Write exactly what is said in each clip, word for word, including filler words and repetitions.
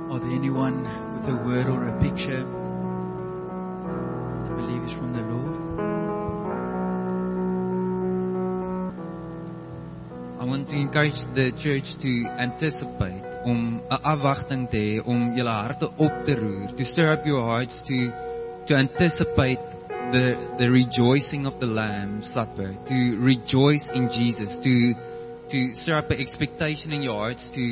Are there anyone with a word or a picture that believe is from the Lord? I want to encourage the church to anticipate, om 'n afwagting te hê, om julle harte op te roer, to stir up your hearts to to anticipate the the rejoicing of the Lamb supper, to rejoice in Jesus, to to stir up an expectation in your hearts to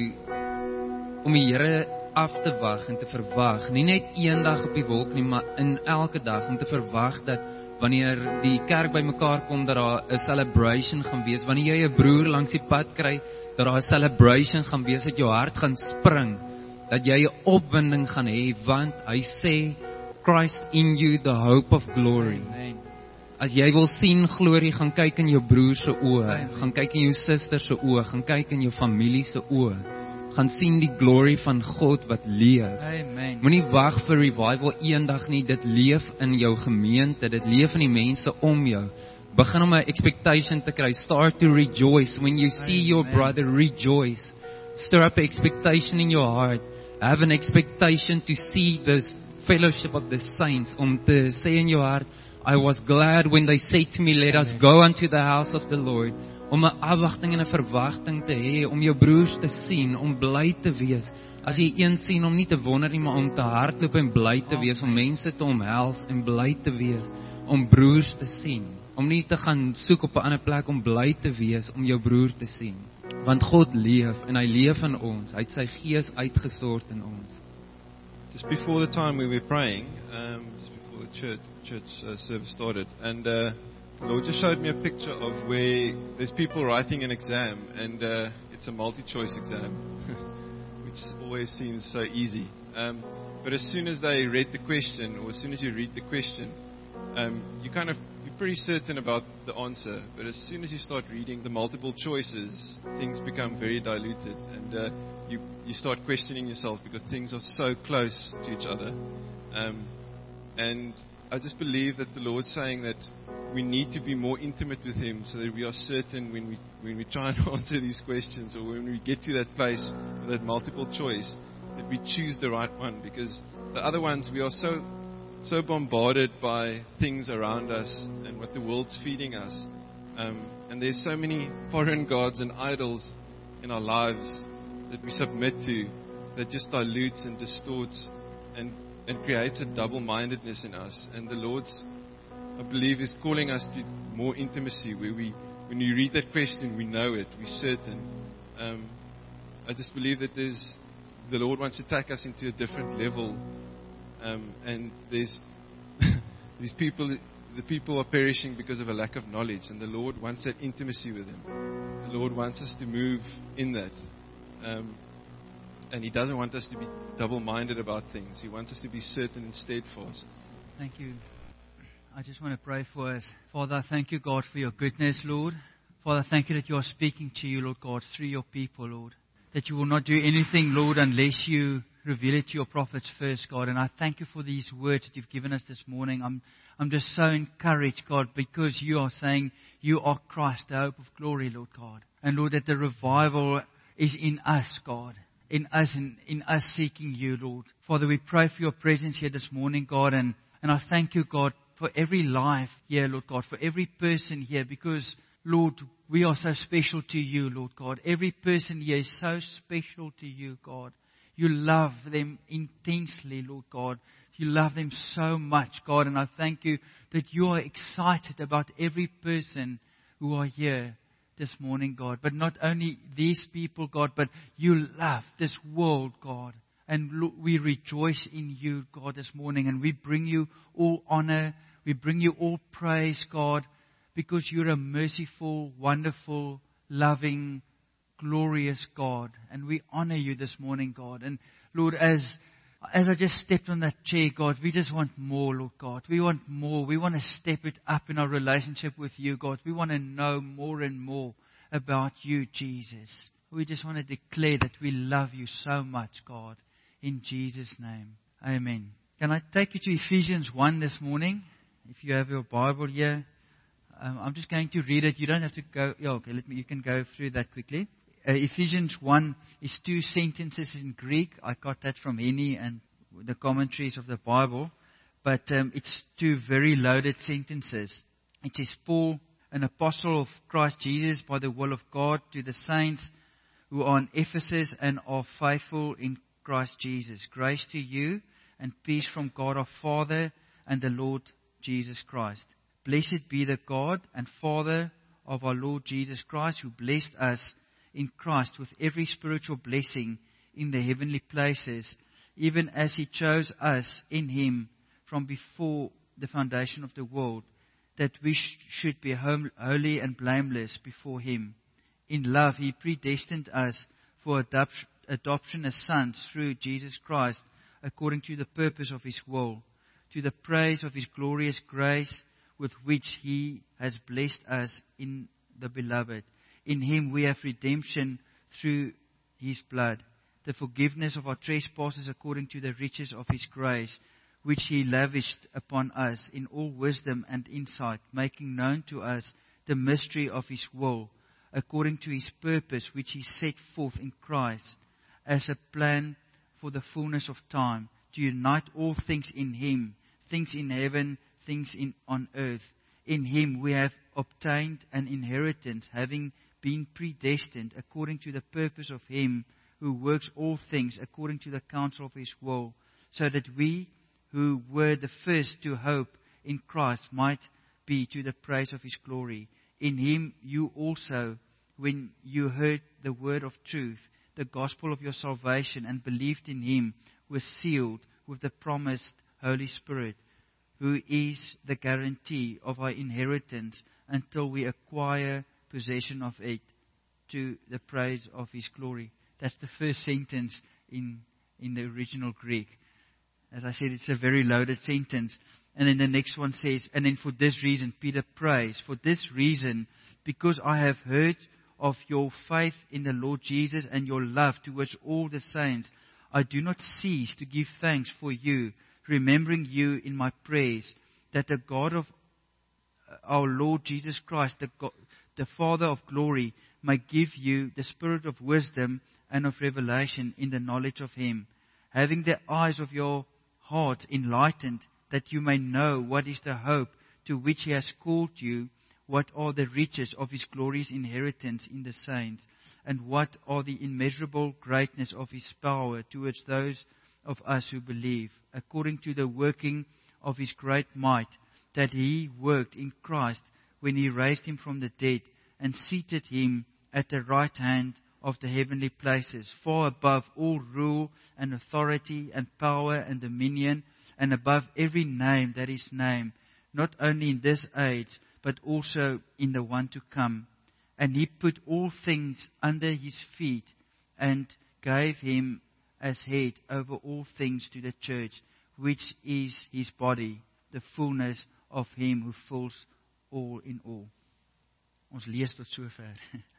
om die Here af te wag en te verwag, nie net eendag op die wolk nie, maar in elke dag, om te verwag dat wanneer die kerk bymekaar kom, dat daar 'n celebration gaan wees. Wanneer jy 'n broer langs die pad kry, dat daar 'n celebration gaan wees, dat jou hart gaan spring, dat jy 'n opwinding gaan hê, want hy sê Christ in you, the hope of glory. Amen. As jy wil sien glorie, gaan kyk in jou broer se oë, Amen. gaan kyk in jou suster se oë, gaan kyk in jou familie se oë. Gaan sien die glory van God wat leef. Amen. Moenie wag vir revival eendag nie, dit leef in jou gemeente, dit leef in die mense om jou. Begin om 'n expectation te kry, start to rejoice when you see your Amen. brother, rejoice. Stir up an expectation in your heart. Have an expectation to see this fellowship of the saints, om te sê in jou hart, I was glad when they said to me, let us go unto the house of the Lord. Om 'n afwagting en 'n verwagting te hê, om jou broers te sien, om bly te wees. As jy een sien, om nie te wonder nie, maar om te hardloop en bly te wees, om mense te omhels en bly te wees, om broers te sien. Om nie te gaan soek op 'n ander plek, om bly te wees, om jou broer te sien. Want God leef en hy leef in ons. Hy het sy gees uitgestort in ons. Just before the time we were praying, um, just before the church, church uh, service started, and uh, the Lord just showed me a picture of where there's people writing an exam, and uh, it's a multi-choice exam, which always seems so easy. Um, but as soon as they read the question, or as soon as you read the question, um, you kind of you're pretty certain about the answer. But as soon as you start reading the multiple choices, things become very diluted, and uh, you you start questioning yourself because things are so close to each other. Um, and I just believe that the Lord's saying that we need to be more intimate with Him, so that we are certain when we when we try and answer these questions, or when we get to that place with that multiple choice, that we choose the right one. Because the other ones, we are so so bombarded by things around us and what the world's feeding us, um, and there's so many foreign gods and idols in our lives that we submit to, that just dilutes and distorts and and creates a double-mindedness in us. And the Lord's, I believe, is calling us to more intimacy, where we, when you read that question, we know it, we're certain. Um, I just believe that there's, the Lord wants to take us into a different level, um, and there's these people, the people are perishing because of a lack of knowledge, and the Lord wants that intimacy with them. The Lord wants us to move in that. Um, And He doesn't want us to be double-minded about things. He wants us to be certain and steadfast. Thank you. I just want to pray for us. Father, I thank you, God, for your goodness, Lord. Father, thank you that you are speaking to you, Lord God, through your people, Lord. That you will not do anything, Lord, unless you reveal it to your prophets first, God. And I thank you for these words that you've given us this morning. I'm, I'm just so encouraged, God, because you are saying you are Christ, the hope of glory, Lord God. And Lord, that the revival is in us, God. In us and in us seeking you, Lord. Father, we pray for your presence here this morning, God, and, and I thank you, God, for every life here, Lord God, for every person here, because, Lord, we are so special to you, Lord God. Every person here is so special to you, God. You love them intensely, Lord God. You love them so much, God, and I thank you that you are excited about every person who are here this morning, God. But not only these people, God, but you love this world, God. And look, we rejoice in you, God, this morning. And we bring you all honor. We bring you all praise, God, because you're a merciful, wonderful, loving, glorious God. And we honor you this morning, God. And Lord, as As I just stepped on that chair, God, we just want more, Lord God. We want more. We want to step it up in our relationship with you, God. We want to know more and more about you, Jesus. We just want to declare that we love you so much, God. In Jesus' name. Amen. Can I take you to Ephesians one this morning? If you have your Bible here. Um, I'm just going to read it. You don't have to go. Yeah, okay, let me, you can go through that quickly. uh, Ephesians one is two sentences in Greek. I got that from Henny and the commentaries of the Bible. But um, it's two very loaded sentences. It says, Paul, an apostle of Christ Jesus by the will of God, to the saints who are in Ephesus and are faithful in Christ Jesus. Grace to you and peace from God our Father and the Lord Jesus Christ. Blessed be the God and Father of our Lord Jesus Christ, who blessed us in Christ with every spiritual blessing in the heavenly places, even as He chose us in Him from before the foundation of the world, that we sh- should be hom- holy and blameless before Him. In love He predestined us for adop- adoption as sons through Jesus Christ, according to the purpose of His will, to the praise of His glorious grace, with which He has blessed us in the Beloved. In Him we have redemption through His blood, the forgiveness of our trespasses according to the riches of His grace, which He lavished upon us in all wisdom and insight, making known to us the mystery of His will, according to His purpose, which He set forth in Christ, as a plan for the fullness of time, to unite all things in Him, things in heaven, things in, on earth. In Him we have obtained an inheritance, having been predestined according to the purpose of Him who works all things according to the counsel of His will, so that we who were the first to hope in Christ might be to the praise of His glory. In Him you also, when you heard the word of truth, the gospel of your salvation, and believed in Him, were sealed with the promised Holy Spirit, who is the guarantee of our inheritance until we acquire possession of it, to the praise of His glory. That's the first sentence in, in the original Greek. As I said, it's a very loaded sentence. And then the next one says, and then for this reason, Peter prays, for this reason, because I have heard of your faith in the Lord Jesus and your love towards all the saints, I do not cease to give thanks for you, remembering you in my prayers, that the God of our Lord Jesus Christ, the, God, the Father of glory, may give you the spirit of wisdom and of revelation in the knowledge of Him, having the eyes of your heart enlightened, that you may know what is the hope to which He has called you, what are the riches of His glorious inheritance in the saints, and what are the immeasurable greatness of His power towards those of us who believe, according to the working of His great might, that He worked in Christ when He raised Him from the dead and seated Him at the right hand of the heavenly places, far above all rule and authority and power and dominion, and above every name that is named, not only in this age, but also in the one to come. And He put all things under His feet, and gave Him as head over all things to the church, which is His body, the fullness of Him who fills all in all. Ons lees tot sover.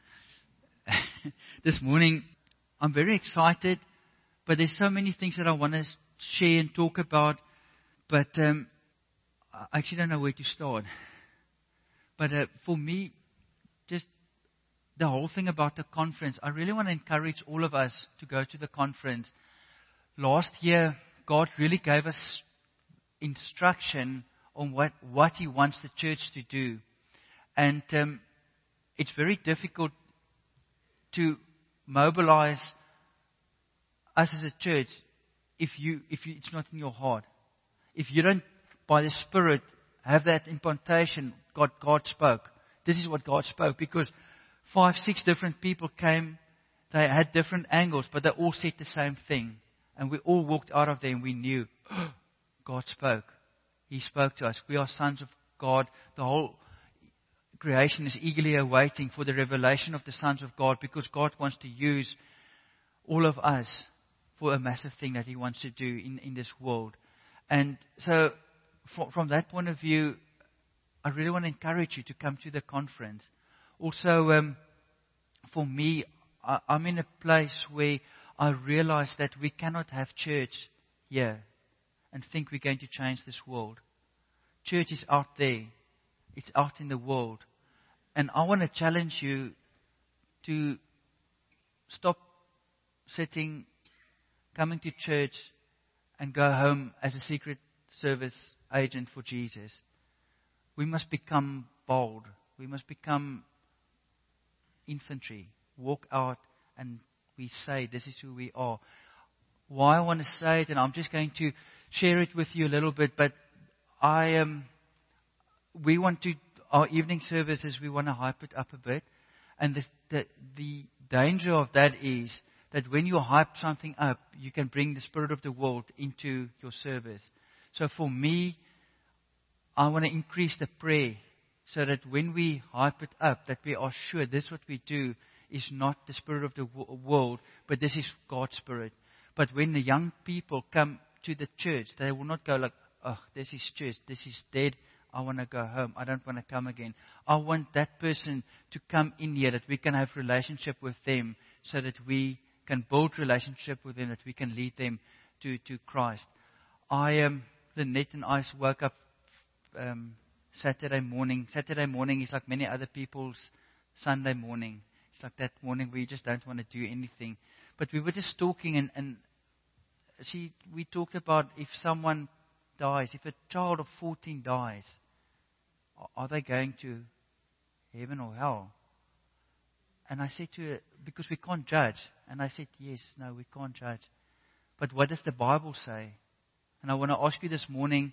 This morning, I'm very excited, but there's so many things that I want to share and talk about, but um, I actually don't know where to start. But uh, for me, just the whole thing about the conference, I really want to encourage all of us to go to the conference. Last year, God really gave us instruction on what, what He wants the church to do. And um, it's very difficult to mobilize us as a church if you if you, it's not in your heart. If you don't, by the Spirit, have that impartation, God, God spoke. This is what God spoke, because five, six different people came. They had different angles, but they all said the same thing. And we all walked out of there and we knew, oh, God spoke. He spoke to us. We are sons of God. The whole creation is eagerly awaiting for the revelation of the sons of God, because God wants to use all of us for a massive thing that He wants to do in, in this world. And so from, from that point of view, I really want to encourage you to come to the conference. Also, um, for me, I, I'm in a place where I realize that we cannot have church here and think we're going to change this world. Church is out there. It's out in the world. And I want to challenge you to stop sitting, coming to church, and go home as a secret service agent for Jesus. We must become bold. We must become infantry. Walk out and we say, this is who we are. Why I want to say it, and I'm just going to share it with you a little bit, but I am, um, we want to, our evening services, we want to hype it up a bit. And the, the, the danger of that is that when you hype something up, you can bring the spirit of the world into your service. So for me, I want to increase the prayer so that when we hype it up, that we are sure this what we do is not the spirit of the world, but this is God's spirit. But when the young people come to the church, they will not go like, oh, this is church, this is dead, I want to go home, I don't want to come again. I want that person to come in here, that we can have relationship with them, so that we can build relationship with them, that we can lead them to, to Christ. I am, um, Lynette and I woke up um, Saturday morning. Saturday morning is like many other people's Sunday morning. It's like that morning where you just don't want to do anything. But we were just talking, and, and she, we talked about if someone dies, if a child of fourteen dies, are they going to heaven or hell? And I said to her, because we can't judge. And I said, yes, no, we can't judge. But what does the Bible say? And I want to ask you this morning,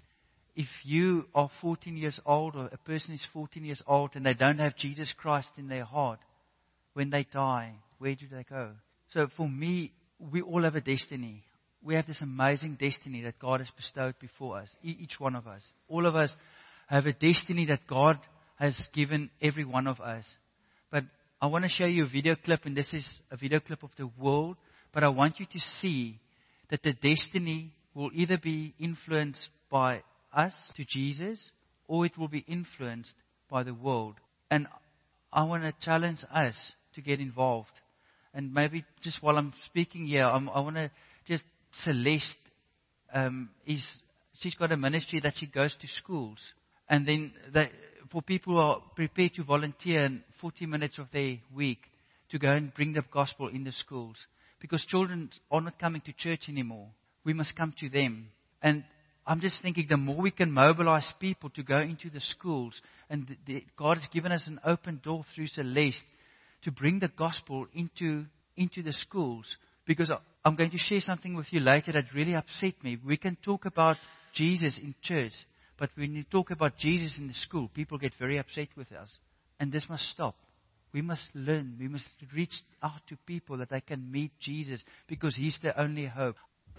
if you are fourteen years old, or a person is fourteen years old, and they don't have Jesus Christ in their heart, when they die, where do they go? So for me, we all have a destiny. We have this amazing destiny that God has bestowed before us, each one of us. All of us have a destiny that God has given every one of us. But I want to show you a video clip, and this is a video clip of the world, but I want you to see that the destiny will either be influenced by us to Jesus, or it will be influenced by the world. And I want to challenge us to get involved. And maybe just while I'm speaking here, I'm, I want to just, Celeste, um, is, she's got a ministry that she goes to schools. And then they, for people who are prepared to volunteer in forty minutes of their week to go and bring the gospel in the schools. Because children are not coming to church anymore. We must come to them. And I'm just thinking the more we can mobilize people to go into the schools, and the, the, God has given us an open door through Celeste to bring the gospel into, into the schools. Because I'm going to share something with you later that really upset me. We can talk about Jesus in church, but when you talk about Jesus in the school, people get very upset with us. And this must stop. We must learn. We must reach out to people that they can meet Jesus, because He's the only hope.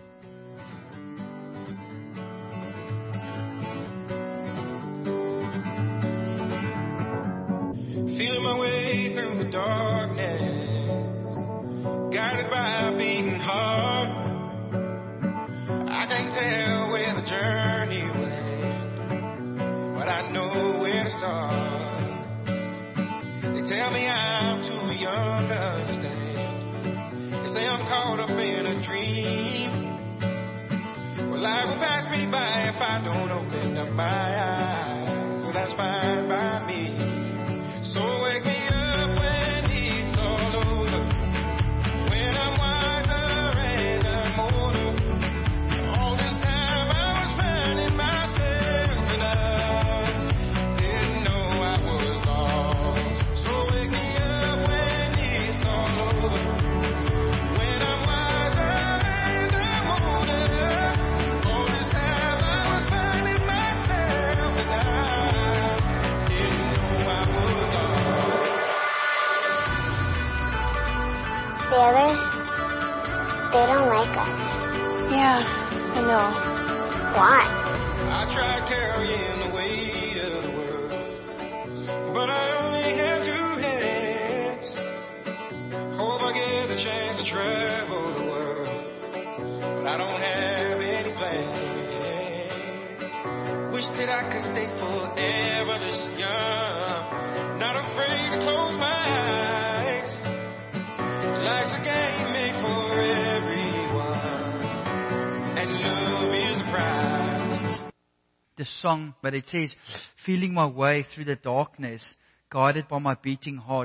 Feeling my way through the darkness, guided by a beating heart. I can't tell where the journey will end, but I know where to start. They tell me I'm too young to understand. They say I'm caught up in a dream. Well, life will pass me by if I don't open up my eyes. So that's fine by me. So wake me up when it's all over, when I'm wiser and I'm older. All this time I was finding myself, and I didn't know I was lost. So wake me up when it's all over, when I'm wiser and I'm older. All this time I was finding myself, and I didn't know I was lost. The others, they don't like us. Yeah, I know. Why? I tried carrying the weight of the world, but I only have two hands. Hope I get the chance to travel the world, but I don't have any plans. Wish that I could stay forever this young, not afraid to close my eyes. Life's a game made for everyone, and love is the prize. The song, but it says, feeling my way through the darkness, guided by my beating heart.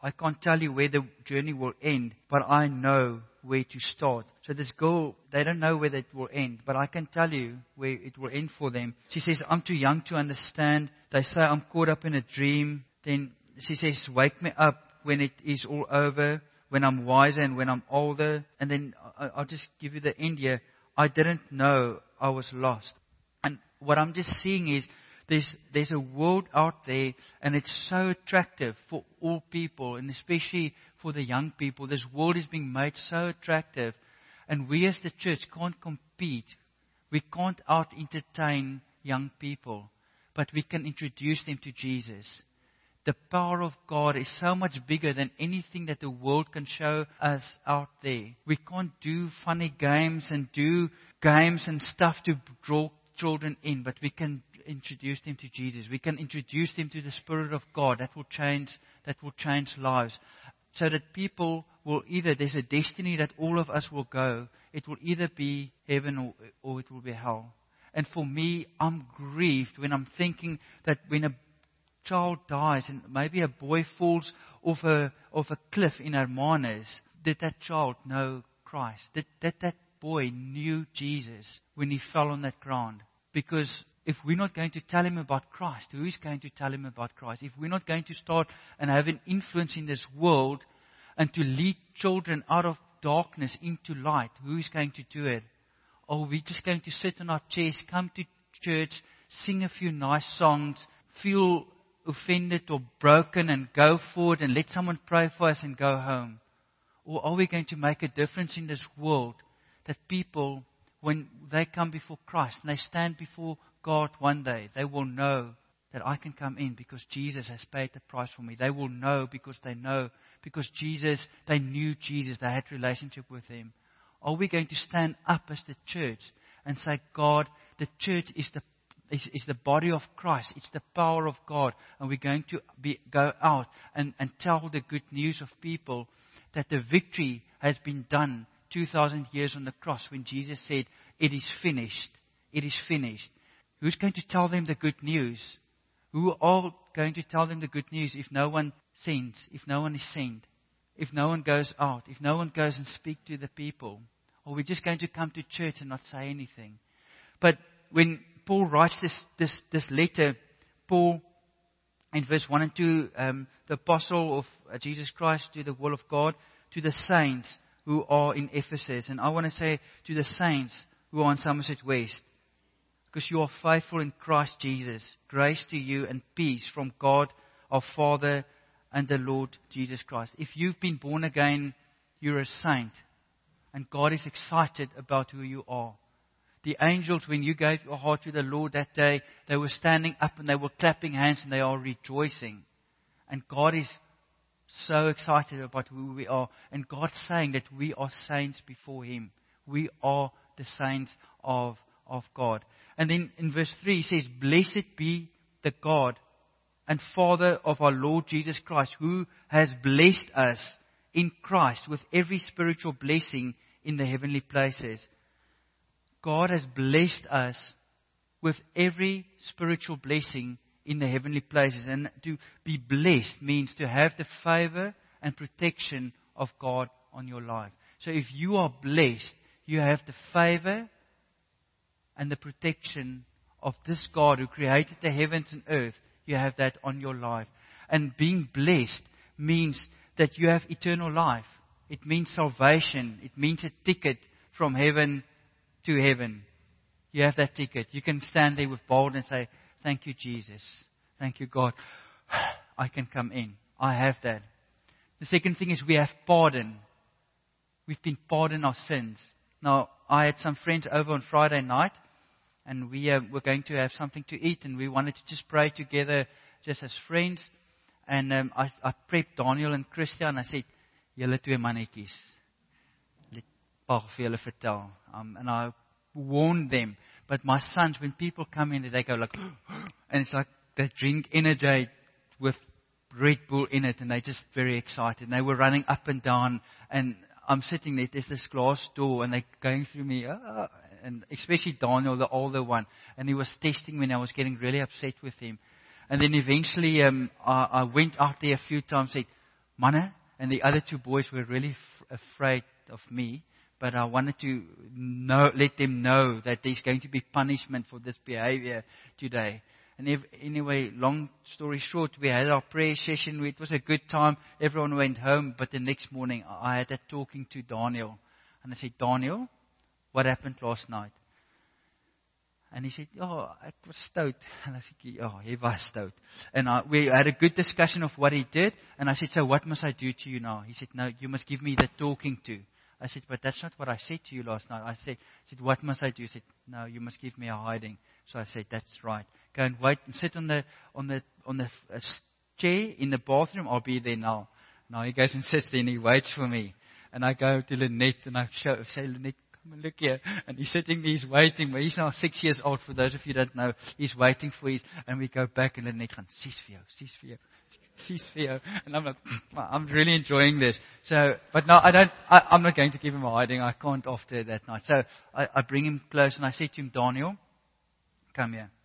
I can't tell you where the journey will end, but I know where to start. So this girl, they don't know where it will end, but I can tell you where it will end for them. She says, I'm too young to understand. They say I'm caught up in a dream. Then she says, wake me up when it is all over, when I'm wiser and when I'm older. And then I'll just give you the end here. I didn't know I was lost. And what I'm just seeing is, There's, there's a world out there, and it's so attractive for all people, and especially for the young people. This world is being made so attractive, and we as the church can't compete. We can't out-entertain young people, but we can introduce them to Jesus. The power of God is so much bigger than anything that the world can show us out there. We can't do funny games and do games and stuff to draw children in, but we can introduce them to Jesus. We can introduce them to the Spirit of God. That will change, that will change lives. So that people will either, there's a destiny that all of us will go. It will either be heaven or, or it will be hell. And for me, I'm grieved when I'm thinking that when a child dies and maybe a boy falls off a, off a cliff in Hermanus, did that child know Christ? Did, did that boy knew Jesus when he fell on that ground? Because if we're not going to tell him about Christ, who is going to tell him about Christ? If we're not going to start and have an influence in this world and to lead children out of darkness into light, who is going to do it? Or are we just going to sit on our chairs, come to church, sing a few nice songs, feel offended or broken and go forward and let someone pray for us and go home? Or are we going to make a difference in this world that people, when they come before Christ and they stand before God one day, they will know that I can come in because Jesus has paid the price for me. They will know because they know, because Jesus, they knew Jesus, they had relationship with Him. Are we going to stand up as the church and say, God, the church is the is, is the body of Christ. It's the power of God. And we're going to be, go out and, and tell the good news of people that the victory has been done two thousand years on the cross when Jesus said, it is finished. It is finished. Who's going to tell them the good news? Who are going to tell them the good news if no one sends, if no one is sent, if no one goes out, if no one goes and speak to the people? Or we're just going to come to church and not say anything? But when Paul writes this this, this letter, Paul, in verse one and two, um, the apostle of uh, Jesus Christ to the will of God, to the saints who are in Ephesus. And I want to say to the saints who are in Somerset West, because you are faithful in Christ Jesus, grace to you and peace from God our Father and the Lord Jesus Christ. If you've been born again, you're a saint. And God is excited about who you are. The angels, when you gave your heart to the Lord that day, they were standing up and they were clapping hands and they are rejoicing. And God is so excited about who we are. And God's saying that we are saints before Him. We are the saints of, of God. And then in verse three, He says, blessed be the God and Father of our Lord Jesus Christ, who has blessed us in Christ with every spiritual blessing in the heavenly places. God has blessed us with every spiritual blessing in the heavenly places. And to be blessed means to have the favor and protection of God on your life. So if you are blessed, you have the favor and the protection of this God who created the heavens and earth. You have that on your life. And being blessed means that you have eternal life. It means salvation. It means a ticket from heaven to heaven. You have that ticket. You can stand there with boldness and say, thank you, Jesus. Thank you, God. I can come in. I have that. The second thing is we have pardon. We've been pardoned our sins. Now, I had some friends over on Friday night, and we uh, were going to have something to eat, and we wanted to just pray together just as friends. And um, I, I prepped Daniel and Christian, and I said, julle twee mannetjies, let pa vir julle vertel. Um, and I warned them. But my sons, when people come in, they go like, and it's like they drink energy with Red Bull in it, and they're just very excited. And they were running up and down, and I'm sitting there, there's this glass door, and they're going through me, ah, and especially Daniel, the older one, and he was testing me, and I was getting really upset with him. And then eventually, um, I, I went out there a few times, said, Manne, and the other two boys were really f- afraid of me. But I wanted to know, let them know that there's going to be punishment for this behavior today. And if, anyway, long story short, we had our prayer session. It was a good time. Everyone went home. But the next morning, I had a talking to Daniel. And I said, Daniel, what happened last night? And he said, oh, I was stout. And I said, oh, he was stout. And I, we had a good discussion of what he did. And I said, so what must I do to you now? He said, no, you must give me the talking to. I said, but that's not what I said to you last night. I said, I said, what must I do? He said, no, you must give me a hiding. So I said, that's right. Go and wait and sit on the on the on the uh, chair in the bathroom. I'll be there now. Now he goes and sits there and he waits for me. And I go to Lynette and I show, say, Lynette, come and look here. And he's sitting there, he's waiting. But he's now six years old. For those of you that know, he's waiting for his. And we go back and Lynette goes, sis for you, sis for you. Sis for you. And I'm like, I'm really enjoying this. So, but no, I don't, I, I'm not going to give him a hiding. I can't after that night. So I, I bring him close and I say to him, Daniel, come here.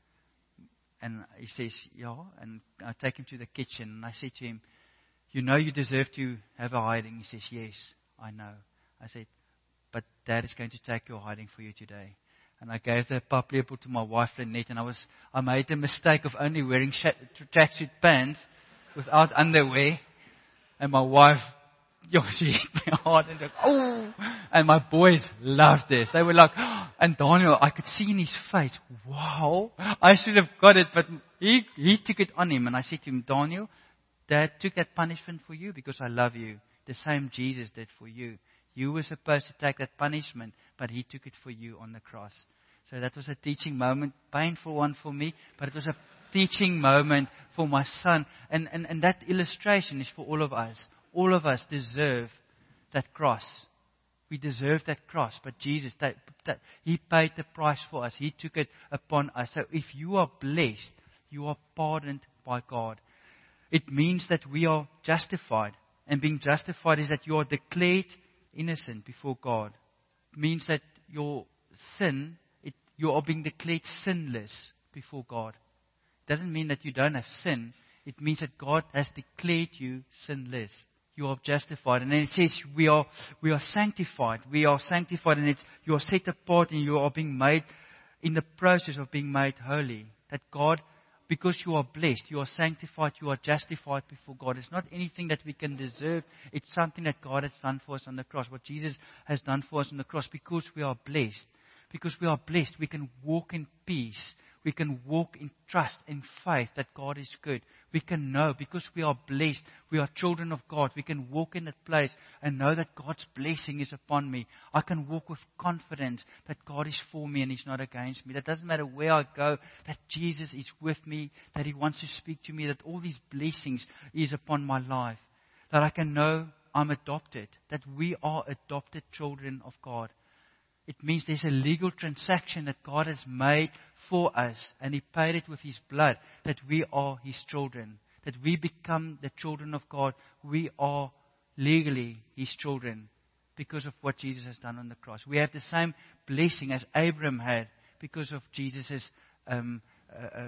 And he says, yeah. And I take him to the kitchen and I say to him, you know you deserve to have a hiding. He says, yes, I know. I said, but Dad is going to take your hiding for you today. And I gave the pup leopard to my wife, Lynette, and I was, I made the mistake of only wearing sh- tracksuit pants without underwear. And my wife, yo, she hit me hard and like, oh! And my boys loved this. They were like, oh. And Daniel, I could see in his face, wow, I should have got it, but he, he took it on him. And I said to him, Daniel, Dad took that punishment for you because I love you. The same Jesus did for you. You were supposed to take that punishment, but He took it for you on the cross. So that was a teaching moment, painful one for me, but it was a teaching moment for my son. And, and, and that illustration is for all of us. All of us deserve that cross. We deserve that cross, but Jesus, that, that, He paid the price for us. He took it upon us. So if you are blessed, you are pardoned by God. It means that we are justified. And being justified is that you are declared innocent before God. It means that your sin, it, you are being declared sinless before God. It doesn't mean that you don't have sin. It means that God has declared you sinless. You are justified. And then it says we are we are sanctified. We are sanctified and it's you are set apart and you are being made in the process of being made holy. That God, because you are blessed, you are sanctified, you are justified before God. It's not anything that we can deserve. It's something that God has done for us on the cross. What Jesus has done for us on the cross. Because we are blessed. Because we are blessed, we can walk in peace. We can walk in trust and faith that God is good. We can know because we are blessed. We are children of God. We can walk in that place and know that God's blessing is upon me. I can walk with confidence that God is for me and He's not against me. That doesn't matter where I go, that Jesus is with me, that He wants to speak to me, that all these blessings is upon my life. That I can know I'm adopted, that we are adopted children of God. It means there's a legal transaction that God has made for us, and He paid it with His blood, that we are His children, that we become the children of God. We are legally His children because of what Jesus has done on the cross. We have the same blessing as Abraham had because of Jesus' um, uh,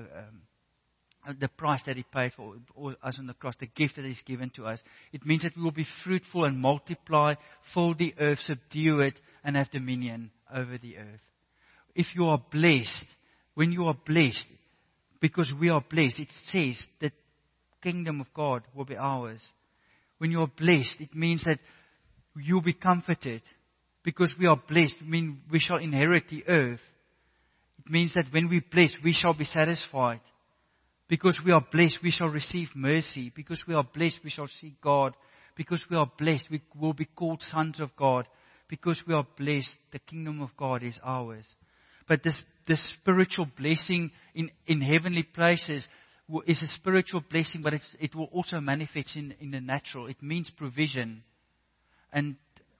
um, the price that He paid for us on the cross, the gift that He's given to us. It means that we will be fruitful and multiply, fill the earth, subdue it, and have dominion over the earth. If you are blessed, when you are blessed, because we are blessed, it says that the kingdom of God will be ours. When you are blessed, it means that you'll be comforted. Because we are blessed, I mean we shall inherit the earth. It means that when we're blessed, we shall be satisfied. Because we are blessed, we shall receive mercy. Because we are blessed, we shall see God. Because we are blessed, we will be called sons of God. Because we are blessed, the kingdom of God is ours. But this, this spiritual blessing in, in heavenly places is a spiritual blessing, but it's, it will also manifest in, in the natural. It means provision. And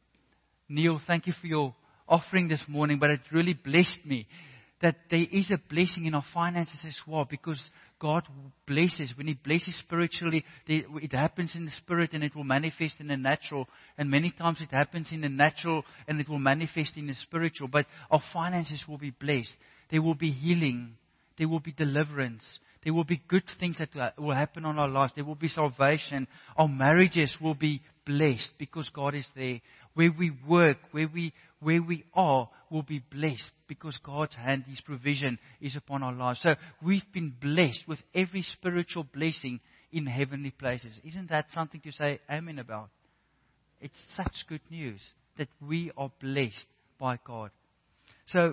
Neil, thank you for your offering this morning, but it really blessed me. That there is a blessing in our finances as well, because God blesses. When He blesses spiritually, it happens in the spirit and it will manifest in the natural. And many times it happens in the natural and it will manifest in the spiritual. But our finances will be blessed. There will be healing. There will be deliverance. There will be good things that will happen on our lives. There will be salvation. Our marriages will be blessed because God is there. Where we work, where we where we are, will be blessed because God's hand, His provision is upon our lives. So we've been blessed with every spiritual blessing in heavenly places. Isn't that something to say amen about? It's such good news that we are blessed by God. So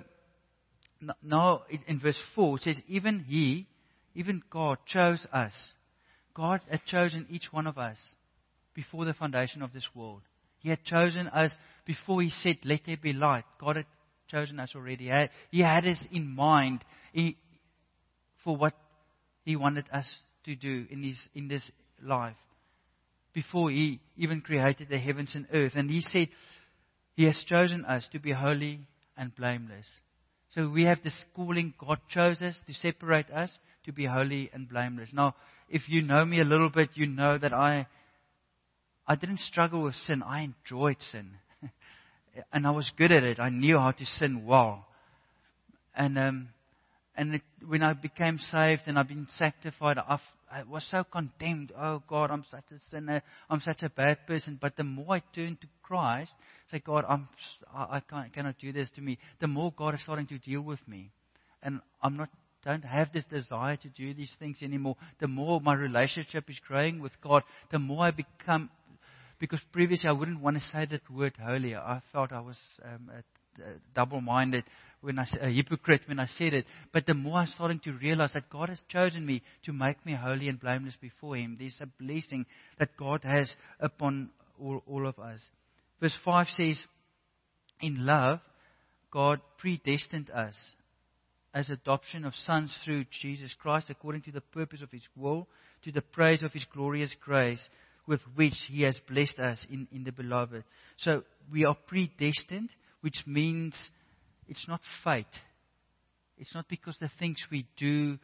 now in verse four it says, even He, even God chose us. God had chosen each one of us before the foundation of this world. He had chosen us before He said, let there be light. God had chosen us already. He had, he had us in mind he, for what He wanted us to do in, his, in this life. Before He even created the heavens and earth. And He said, He has chosen us to be holy and blameless. So we have this calling. God chose us to separate us to be holy and blameless. Now, if you know me a little bit, you know that I I didn't struggle with sin. I enjoyed sin. And I was good at it. I knew how to sin well. And um, and it, when I became saved and I've been sanctified, I've, I was so condemned. Oh God, I'm such a sinner. I'm such a bad person. But the more I turned to Christ, say, God, I'm, I, I can't, cannot do this to me. The more God is starting to deal with me. And I'm not, don't have this desire to do these things anymore. The more my relationship is growing with God, the more I become, because previously I wouldn't want to say that word holy. I felt I was um, a, a double-minded, when I a hypocrite when I said it. But the more I'm starting to realize that God has chosen me to make me holy and blameless before Him. There's a blessing that God has upon all, all of us. Verse five says, in love, God predestined us as adoption of sons through Jesus Christ, according to the purpose of His will, to the praise of His glorious grace, with which He has blessed us in, in the beloved. So we are predestined, which means it's not fate. It's not because the things we do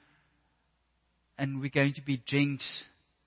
and we're going to be jinxed.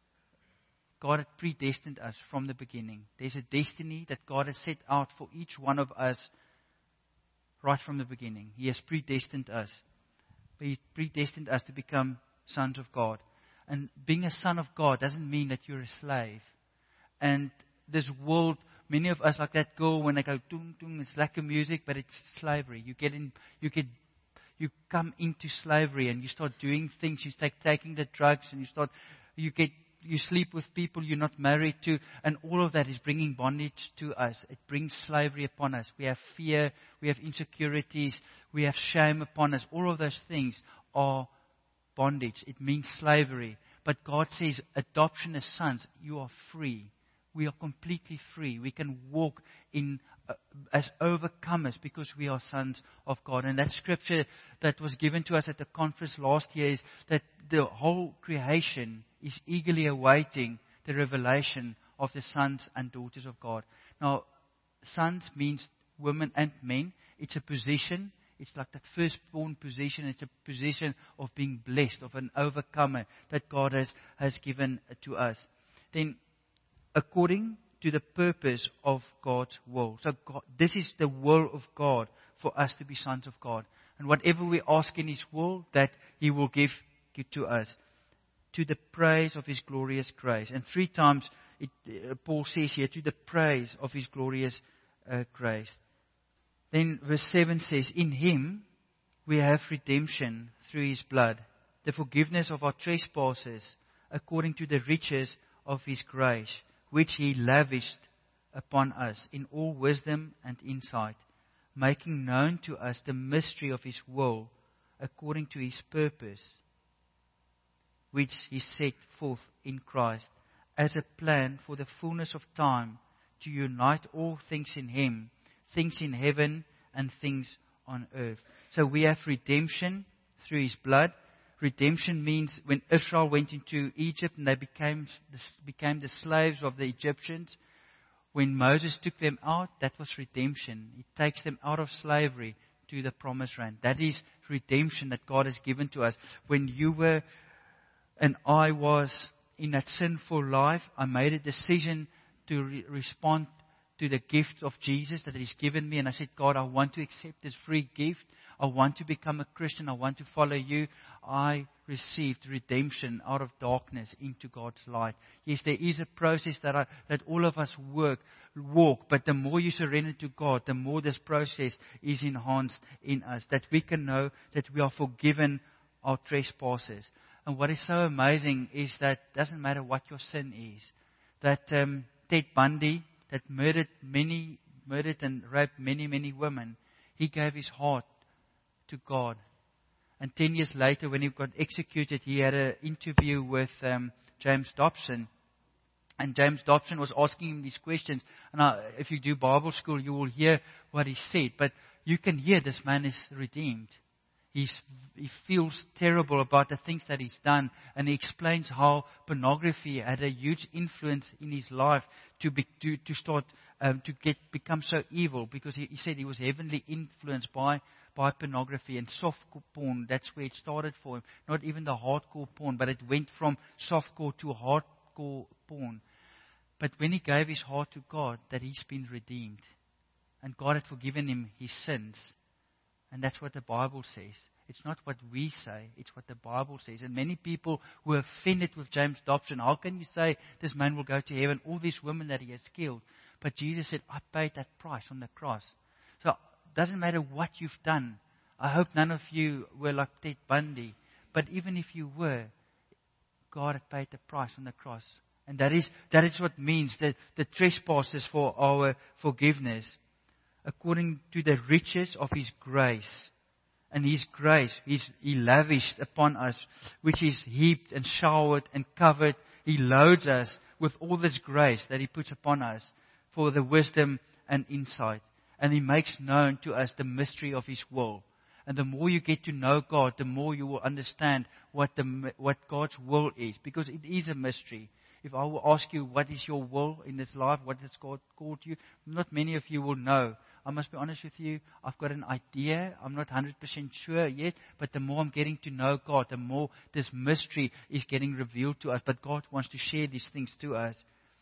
God had predestined us from the beginning. There's a destiny that God has set out for each one of us right from the beginning. He has predestined us. He predestined us to become sons of God. And being a son of God doesn't mean that you're a slave. And this world, many of us, like that girl, when they go tung tung, it's like a music, but it's slavery. You get in, you get, you come into slavery, and you start doing things. You start taking the drugs, and you start, you get, you sleep with people you're not married to, and all of that is bringing bondage to us. It brings slavery upon us. We have fear, we have insecurities, we have shame upon us. All of those things are bondage. It means slavery. But God says, adoption as sons, you are free. We are completely free. We can walk in uh, as overcomers because we are sons of God. And that scripture that was given to us at the conference last year is that the whole creation is eagerly awaiting the revelation of the sons and daughters of God. Now, sons means women and men. It's a position. It's like that firstborn position. It's a position of being blessed, of an overcomer that God has, has given to us. Then, according to the purpose of God's will. So God, this is the will of God for us to be sons of God. And whatever we ask in His will, that He will give, give to us. To the praise of His glorious grace. And three times it, uh, Paul says here, to the praise of His glorious uh, grace. Then verse seven says, in Him we have redemption through His blood, the forgiveness of our trespasses, according to the riches of His grace, which He lavished upon us in all wisdom and insight, making known to us the mystery of His will, according to His purpose, which He set forth in Christ, as a plan for the fullness of time, to unite all things in Him, things in heaven and things on earth. So we have redemption through His blood. Redemption means when Israel went into Egypt and they became, became the slaves of the Egyptians, when Moses took them out, that was redemption. It takes them out of slavery to the promised land. That is redemption that God has given to us. When you were and I was in that sinful life, I made a decision to re- respond to the gift of Jesus that He's given me. And I said, God, I want to accept this free gift. I want to become a Christian. I want to follow you. I received redemption out of darkness into God's light. Yes, there is a process that I, that all of us work, walk. But the more you surrender to God, the more this process is enhanced in us. That we can know that we are forgiven our trespasses. And what is so amazing is that it doesn't matter what your sin is. That um, Ted Bundy, that murdered many, murdered and raped many, many women, he gave his heart to God. And ten years later, when he got executed, he had an interview with um, James Dobson. And James Dobson was asking him these questions. And uh, if you do Bible school, you will hear what he said. But you can hear this man is redeemed. He's, he feels terrible about the things that he's done. And he explains how pornography had a huge influence in his life to be, to, to start um, to get become so evil. Because he, he said he was heavily influenced by by pornography and soft porn. That's where it started for him. Not even the hardcore porn, but it went from softcore to hardcore porn. But when he gave his heart to God, that he's been redeemed. And God had forgiven him his sins. And that's what the Bible says. It's not what we say, it's what the Bible says. And many people were offended with James Dobson. How can you say this man will go to heaven? All these women that he has killed. But Jesus said, I paid that price on the cross. So it doesn't matter what you've done. I hope none of you were like Ted Bundy. But even if you were, God had paid the price on the cross. And that is that is what means that the trespasses for our forgiveness. According to the riches of His grace. And His grace, He's, He lavished upon us, which is heaped and showered and covered. He loads us with all this grace that He puts upon us for the wisdom and insight. And He makes known to us the mystery of His will. And the more you get to know God, the more you will understand what the what God's will is. Because it is a mystery. If I will ask you, what is your will in this life? What has God called you? Not many of you will know. I must be honest with you. I've got an idea. I'm not one hundred percent sure yet. But the more I'm getting to know God, the more this mystery is getting revealed to us. But God wants to share these things to us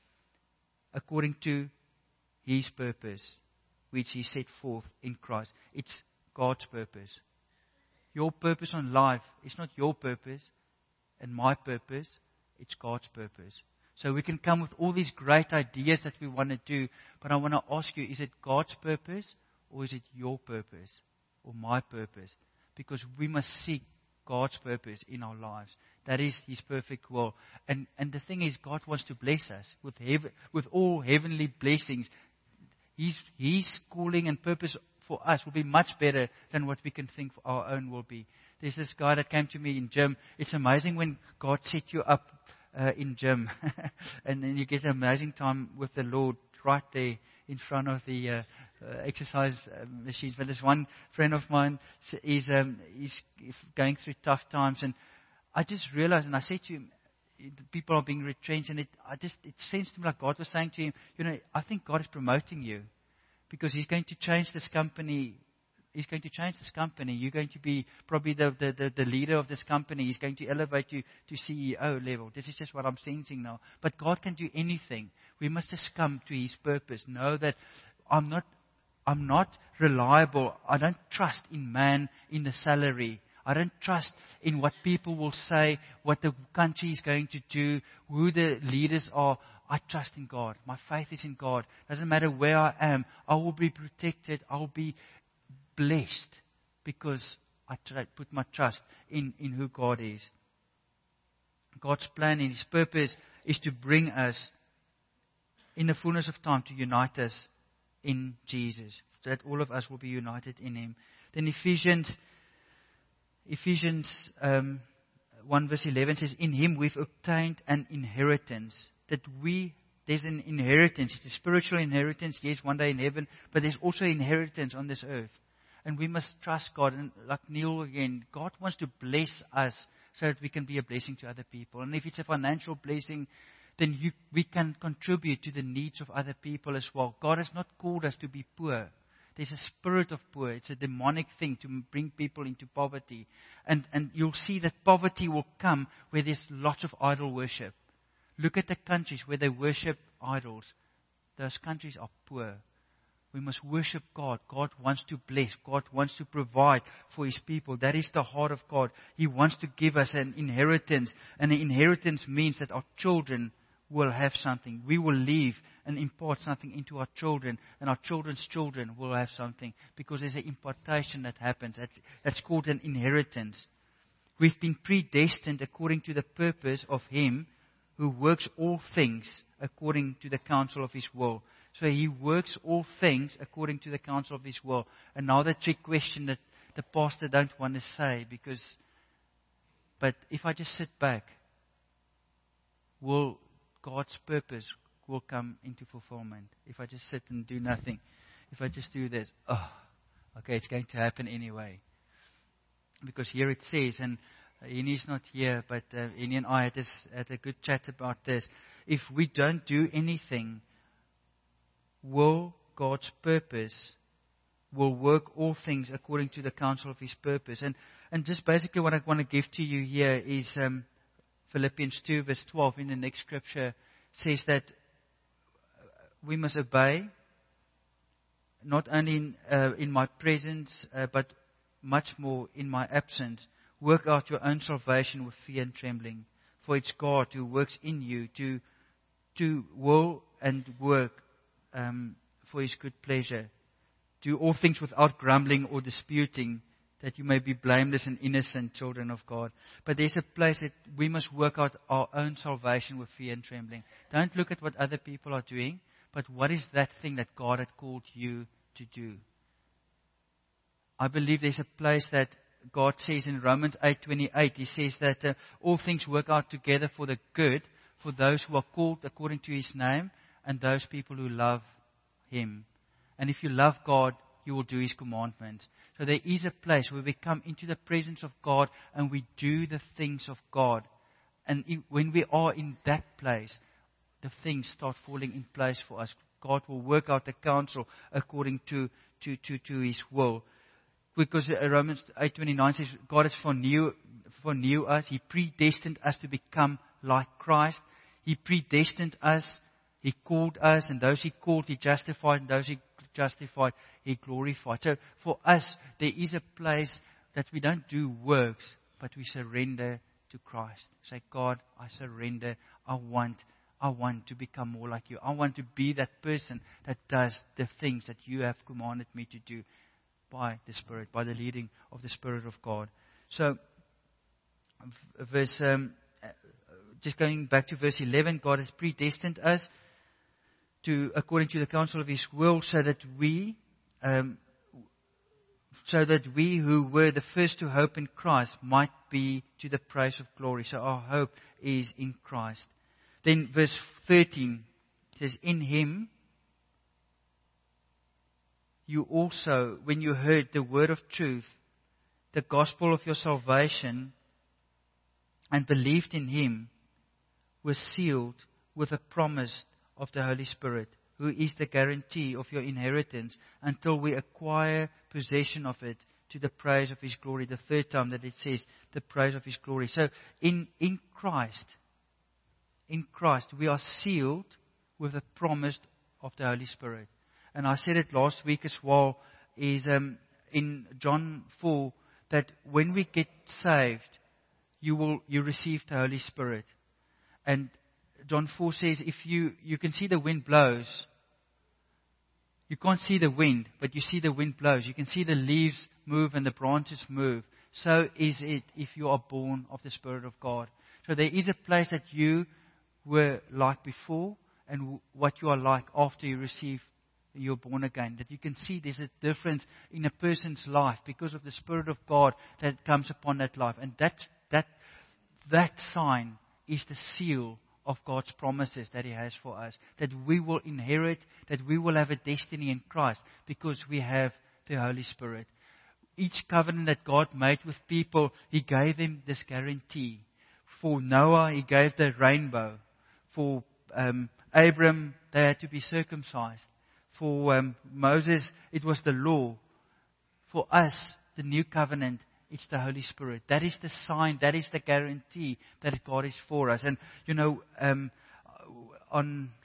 according to His purpose, which He set forth in Christ. It's God's purpose. Your purpose on life is not your purpose and my purpose. It's God's purpose. So we can come with all these great ideas that we want to do. But I want to ask you, is it God's purpose or is it your purpose or my purpose? Because we must seek God's purpose in our lives. That is His perfect will. And and the thing is, God wants to bless us with heaven, with all heavenly blessings. His, His calling and purpose for us will be much better than what we can think our own will be. There's this guy that came to me in gym. It's amazing when God set you up Uh, in gym, and then you get an amazing time with the Lord right there in front of the uh, uh, exercise uh, machines. But this one friend of mine is um, he's going through tough times, and I just realized, and I said to him, people are being retrenched, and it I just it seems to me like God was saying to him, you know, I think God is promoting you because He's going to change this company. He's going to change this company. You're going to be probably the, the, the, the leader of this company. He's going to elevate you to C E O level. This is just what I'm sensing now. But God can do anything. We must just come to His purpose. Know that I'm not, I'm not reliable. I don't trust in man, in the salary. I don't trust in what people will say, what the country is going to do, who the leaders are. I trust in God. My faith is in God. Doesn't matter where I am. I will be protected. I will be blessed because I try, put my trust in, in who God is. God's plan and His purpose is to bring us in the fullness of time, to unite us in Jesus, so that all of us will be united in Him. Then Ephesians Ephesians um, one verse eleven says, in Him we've obtained an inheritance. That we There's an inheritance. It's a spiritual inheritance, yes, one day in heaven, but there's also inheritance on this earth. And we must trust God. And like Neil again, God wants to bless us so that we can be a blessing to other people. And if it's a financial blessing, then you, we can contribute to the needs of other people as well. God has not called us to be poor. There's a spirit of poor. It's a demonic thing to bring people into poverty. And, and you'll see that poverty will come where there's lots of idol worship. Look at the countries where they worship idols. those countries are poor. We must worship God. God wants to bless. God wants to provide for His people. That is the heart of God. He wants to give us an inheritance. And the inheritance means that our children will have something. We will leave and impart something into our children. And our children's children will have something. Because there's an impartation that happens. That's, that's called an inheritance. We've been predestined according to the purpose of Him who works all things according to the counsel of His will. So He works all things according to the counsel of His will. Another trick question that the pastor don't want to say, because, but if I just sit back, will God's purpose will come into fulfillment? If I just sit and do nothing, if I just do this, oh, okay, it's going to happen anyway. Because here it says, and Eni's not here, but uh, Eni and I had, this, had a good chat about this. If we don't do anything, will God's purpose will work all things according to the counsel of His purpose. And and just basically what I want to give to you here is um, Philippians two verse twelve in the next scripture says that we must obey, not only in, uh, in my presence, uh, but much more in my absence. Work out your own salvation with fear and trembling. For it's God who works in you to to will and work Um, for His good pleasure. Do all things without grumbling or disputing, that you may be blameless and innocent children of God. But there's a place that we must work out our own salvation with fear and trembling. Don't look at what other people are doing, but what is that thing that God had called you to do? I believe there's a place that God says in Romans eight twenty-eight, He says that uh, all things work out together for the good, for those who are called according to His name, and those people who love Him. And if you love God, you will do His commandments. So there is a place where we come into the presence of God and we do the things of God. And if, when we are in that place, the things start falling in place for us. God will work out the counsel according to, to, to, to His will. Because Romans eight twenty-nine says, God has foreknew, foreknew us. He predestined us to become like Christ. He predestined us. He called us, and those He called, He justified, and those He justified, He glorified. So for us, there is a place that we don't do works, but we surrender to Christ. Say, God, I surrender. I want, I want to become more like You. I want to be that person that does the things that You have commanded me to do by the Spirit, by the leading of the Spirit of God. So, verse, um, just going back to verse eleven, God has predestined us to, according to the counsel of His will, so that we, um, so that we who were the first to hope in Christ might be to the praise of glory. So our hope is in Christ. Then verse thirteen says, in Him you also, when you heard the word of truth, the gospel of your salvation, and believed in Him, were sealed with a promise of the Holy Spirit, who is the guarantee of your inheritance until we acquire possession of it to the praise of His glory. The third time that it says the praise of His glory. So in, in Christ, in Christ, we are sealed with the promise of the Holy Spirit. And I said it last week as well, is um, in John four, that when we get saved, you will you receive the Holy Spirit. And John four says, if you, you can see the wind blows, you can't see the wind, but you see the wind blows. You can see the leaves move and the branches move. So is it if you are born of the Spirit of God. So there is a place that you were like before and what you are like after you receive, you're born again. That you can see there's a difference in a person's life because of the Spirit of God that comes upon that life. And that, that, that sign is the seal of God's promises that He has for us. That we will inherit, that we will have a destiny in Christ because we have the Holy Spirit. Each covenant that God made with people, He gave them this guarantee. For Noah, He gave the rainbow. For um, Abram, they had to be circumcised. For um, Moses, it was the law. For us, the new covenant, it's the Holy Spirit. That is the sign, that is the guarantee that God is for us. And, you know, um, on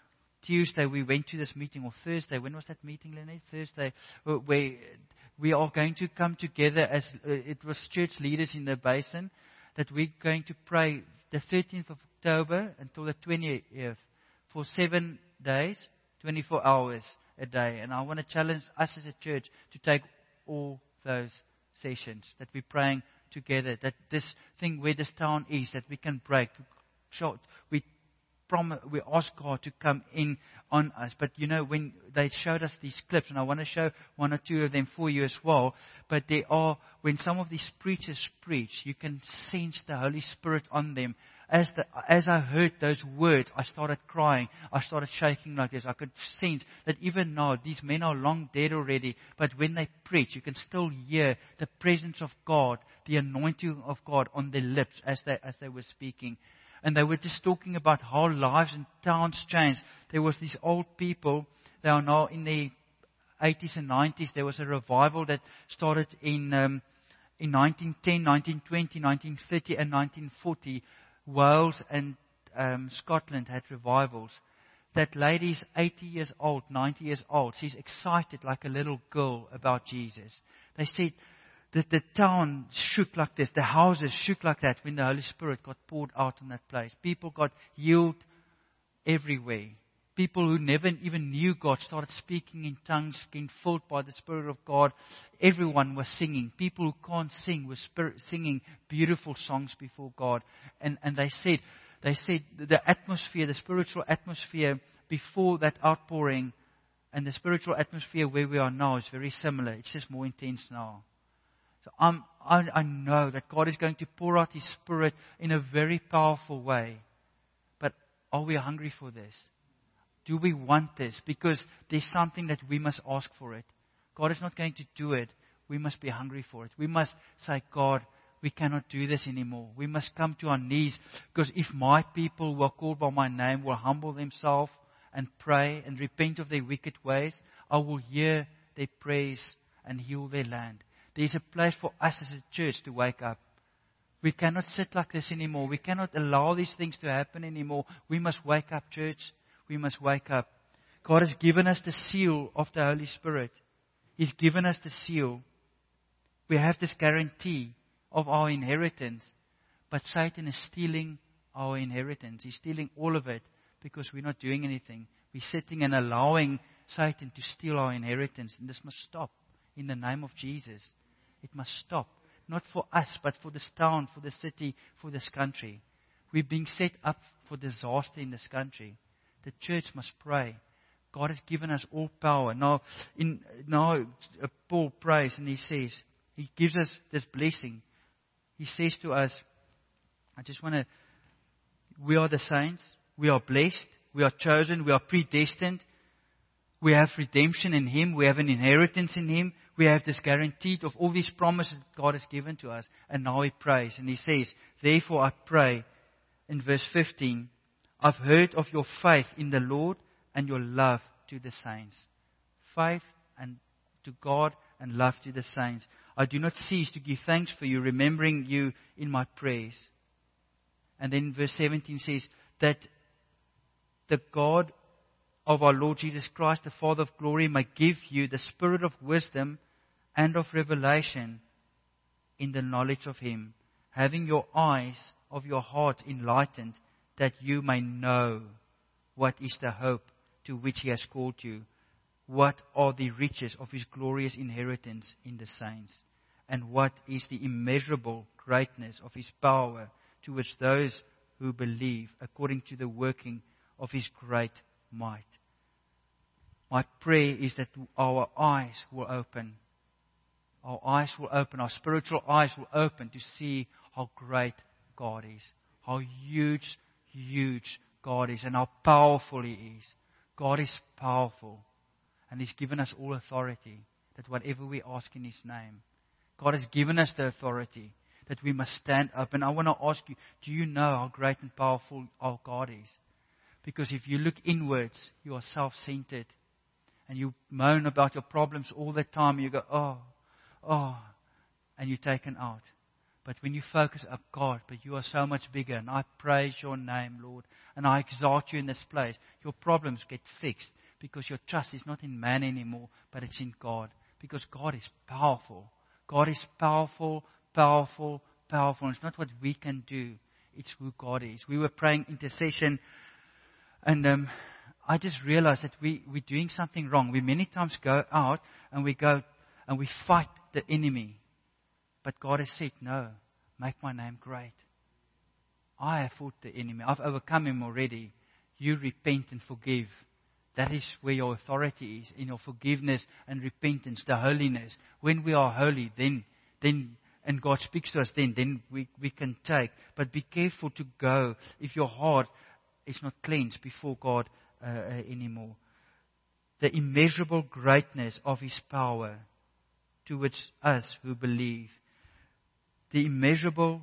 Tuesday we went to this meeting, or Thursday. When was that meeting, Lynette? Thursday, where we are going to come together as uh, it was church leaders in the basin, that we're going to pray the thirteenth of October until the twentieth for seven days, twenty-four hours a day. And I want to challenge us as a church to take all those sessions, that we're praying together, that this thing where this town is, that we can break. Short, we promise, we ask God to come in on us. But you know, when they showed us these clips, and I want to show one or two of them for you as well, but they are, when some of these preachers preach, you can sense the Holy Spirit on them. As the, as I heard those words, I started crying. I started shaking like this. I could sense that even now, these men are long dead already, but when they preach, you can still hear the presence of God, the anointing of God on their lips as they, as they were speaking. And they were just talking about how lives and towns changed. There was these old people, they are now in the eighties and nineties. There was a revival that started in, um, in nineteen ten, nineteen twenty, nineteen thirty and nineteen forty. Wales and um, Scotland had revivals. That lady is eighty years old, ninety years old. She's excited like a little girl about Jesus. They said that the town shook like this. The houses shook like that when the Holy Spirit got poured out on that place. People got healed everywhere. People who never even knew God started speaking in tongues, getting filled by the Spirit of God. Everyone was singing. People who can't sing were spirit, singing beautiful songs before God. And, and they said, they said the atmosphere, the spiritual atmosphere before that outpouring and the spiritual atmosphere where we are now is very similar. It's just more intense now. So I'm, I, I know that God is going to pour out His Spirit in a very powerful way. But are we hungry for this? Do we want this? Because there's something that we must ask for it. God is not going to do it. We must be hungry for it. We must say, God, we cannot do this anymore. We must come to our knees. Because if my people who are called by my name will humble themselves and pray and repent of their wicked ways, I will hear their prayers and heal their land. There's a place for us as a church to wake up. We cannot sit like this anymore. We cannot allow these things to happen anymore. We must wake up, church. We must wake up. God has given us the seal of the Holy Spirit. He's given us the seal. We have this guarantee of our inheritance. But Satan is stealing our inheritance. He's stealing all of it because we're not doing anything. We're sitting and allowing Satan to steal our inheritance. And this must stop in the name of Jesus. It must stop. Not for us, but for this town, for the city, for this country. We're being set up for disaster in this country. The church must pray. God has given us all power. Now, in, now uh, Paul prays and he says, he gives us this blessing. He says to us, I just want to, we are the saints. We are blessed. We are chosen. We are predestined. We have redemption in Him. We have an inheritance in Him. We have this guarantee of all these promises God has given to us. And now he prays. And he says, therefore I pray, in verse fifteen, I've heard of your faith in the Lord and your love to the saints. Faith and to God and love to the saints. I do not cease to give thanks for you, remembering you in my prayers. And then verse seventeen says that the God of our Lord Jesus Christ, the Father of glory, may give you the spirit of wisdom and of revelation in the knowledge of Him, having your eyes of your heart enlightened, that you may know what is the hope to which He has called you, what are the riches of His glorious inheritance in the saints, and what is the immeasurable greatness of His power towards those who believe, according to the working of His great might. My prayer is that our eyes will open. Our eyes will open, our spiritual eyes will open to see how great God is, how huge huge God is and how powerful He is. God is powerful and He's given us all authority, that whatever we ask in His name, God has given us the authority that we must stand up. And I want to ask you, do you know how great and powerful our God is? Because if you look inwards, you are self-centered and you moan about your problems all the time. You go, oh, oh, and you're taken out. But when you focus up, God, but you are so much bigger, and I praise your name, Lord, and I exalt you in this place, your problems get fixed because your trust is not in man anymore, but it's in God. Because God is powerful. God is powerful, powerful, powerful. It's not what we can do. It's who God is. We were praying intercession, and um, I just realized that we, we're doing something wrong. We many times go out, and we go, and we fight the enemy. But God has said, no, make my name great. I have fought the enemy. I've overcome him already. You repent and forgive. That is where your authority is, in your forgiveness and repentance, the holiness. When we are holy, then, then, and God speaks to us then, then we, we can take. But be careful to go if your heart is not cleansed before God uh, uh, anymore. The immeasurable greatness of His power towards us who believe. The immeasurable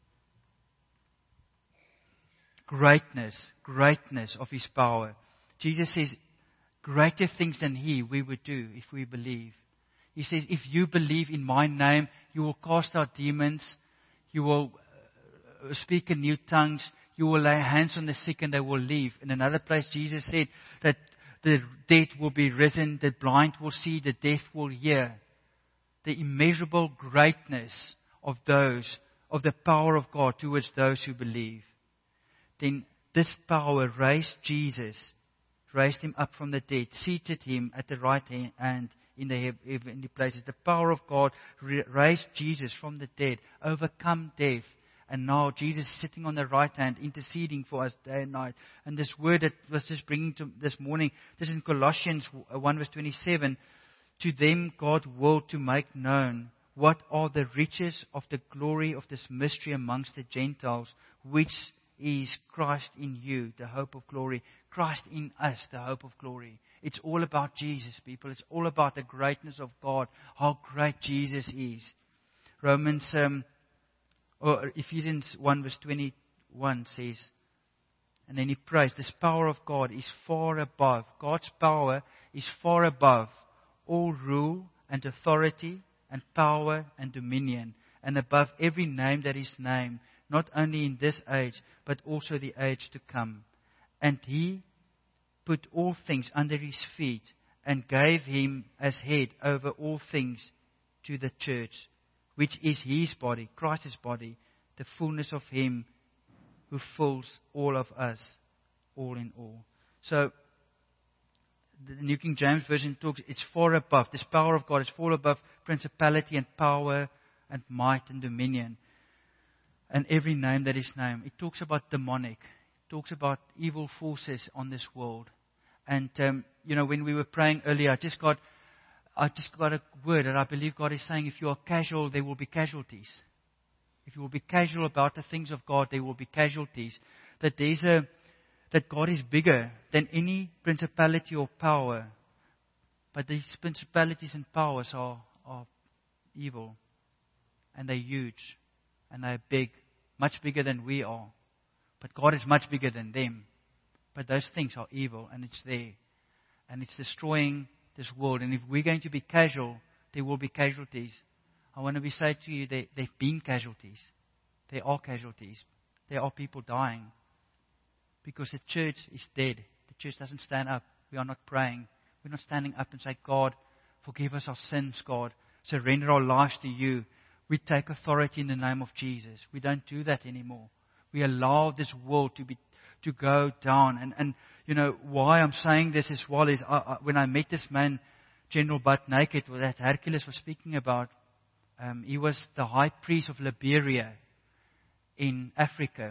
greatness, greatness of His power. Jesus says, greater things than He we would do if we believe. He says, if you believe in my name, you will cast out demons, you will speak in new tongues, you will lay hands on the sick and they will leave. In another place, Jesus said that the dead will be risen, the blind will see, the deaf will hear. The immeasurable greatness of those, of the power of God towards those who believe. Then this power raised Jesus, raised Him up from the dead, seated Him at the right hand in the heavenly places. The power of God raised Jesus from the dead, overcome death. And now Jesus is sitting on the right hand, interceding for us day and night. And this word that was just bringing to this morning, this is in Colossians one verse twenty-seven. To them God willed to make known what are the riches of the glory of this mystery amongst the Gentiles, which is Christ in you, the hope of glory. Christ in us, the hope of glory. It's all about Jesus, people. It's all about the greatness of God, how great Jesus is. Romans, um, or Ephesians one verse twenty-one says, and then he prays, this power of God is far above, God's power is far above all rule and authority and power and dominion, and above every name that is named, not only in this age, but also the age to come. And He put all things under His feet, and gave Him as head over all things to the church, which is His body, Christ's body, the fullness of Him who fills all of us, all in all. So, the New King James Version talks, it's far above, this power of God is far above principality and power and might and dominion. And every name that is named. It talks about demonic. It talks about evil forces on this world. And, um, you know, when we were praying earlier, I just got, I just got a word that I believe God is saying, if you are casual, there will be casualties. If you will be casual about the things of God, there will be casualties. That there's a, that God is bigger than any principality or power. But these principalities and powers are, are evil. And they're huge. And they're big. Much bigger than we are. But God is much bigger than them. But those things are evil. And it's there. And it's destroying this world. And if we're going to be casual, there will be casualties. I want to be say to you, there have been casualties. There are casualties. There are people dying. Because the church is dead. The church doesn't stand up. We are not praying. We're not standing up and say, God, forgive us our sins, God. Surrender our lives to you. We take authority in the name of Jesus. We don't do that anymore. We allow this world to be to go down. And, and you know, why I'm saying this as well is I, I, when I met this man, General Butt Naked, that Hercules was speaking about, um, he was the high priest of Liberia in Africa.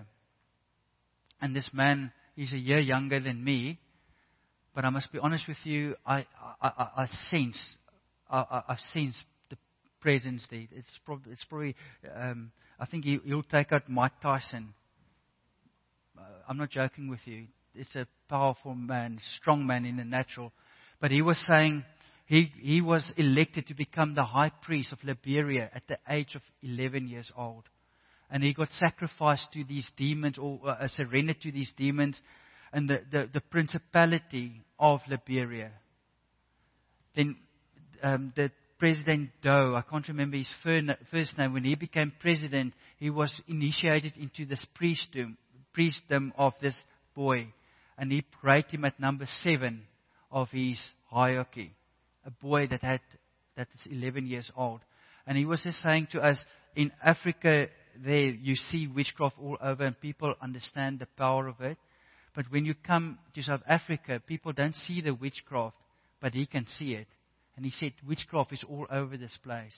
And this man is a year younger than me. But I must be honest with you, I, I, I, I sense, I, I, I sense the presence there. It's probably, it's probably um, I think he, he'll take out Mike Tyson. Uh, I'm not joking with you. It's a powerful man, strong man in the natural. But he was saying he, he was elected to become the high priest of Liberia at the age of eleven years old. And he got sacrificed to these demons or uh, surrendered to these demons and the, the, the principality of Liberia. Then um, the President Doe, I can't remember his first name, when he became president, he was initiated into this priestdom, priestdom of this boy. And he rated him at number seven of his hierarchy. A boy that had that is eleven years old. And he was just saying to us, in Africa, there you see witchcraft all over and people understand the power of it. But when you come to South Africa, people don't see the witchcraft, but he can see it. And he said, witchcraft is all over this place.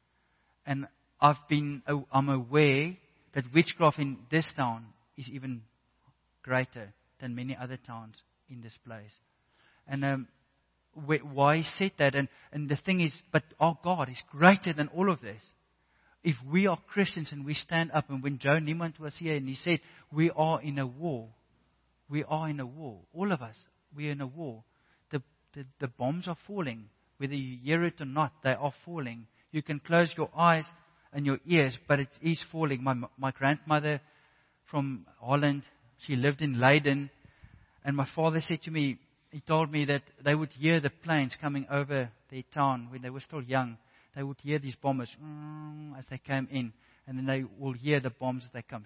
And I've been, I'm aware that witchcraft in this town is even greater than many other towns in this place. And um, why he said that, and, and the thing is, but our God is greater than all of this. If we are Christians and we stand up, and when Joe Niemand was here and he said, we are in a war. We are in a war. All of us, we are in a war. The, the, the bombs are falling. Whether you hear it or not, they are falling. You can close your eyes and your ears, but it is falling. My, my grandmother from Holland, she lived in Leiden, and my father said to me, he told me that they would hear the planes coming over their town when they were still young. They would hear these bombers mm, as they came in, and then they will hear the bombs as they come.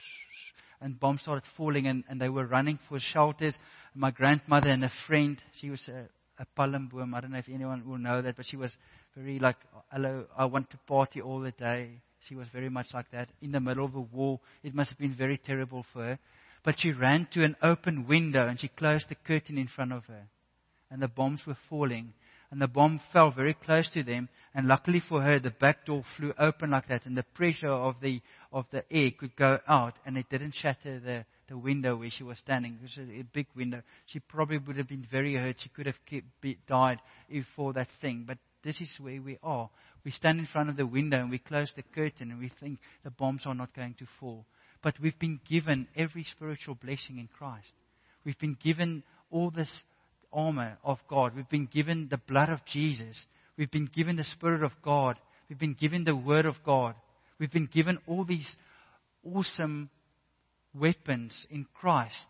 And bombs started falling, and, and they were running for shelters. My grandmother and a friend, she was a, a palmboom. I don't know if anyone will know that, but she was very like, hello, I want to party all the day. She was very much like that. In the middle of a war, it must have been very terrible for her. But she ran to an open window and she closed the curtain in front of her. And the bombs were falling. And the bomb fell very close to them. And luckily for her, the back door flew open like that. And the pressure of the of the air could go out. And it didn't shatter the, the window where she was standing. It was a, a big window. She probably would have been very hurt. She could have kept, be, died if for that thing. But this is where we are. We stand in front of the window and we close the curtain. And we think the bombs are not going to fall. But we've been given every spiritual blessing in Christ. We've been given all this armor of God. We've been given the blood of Jesus. We've been given the Spirit of God. We've been given the Word of God. We've been given all these awesome weapons in Christ.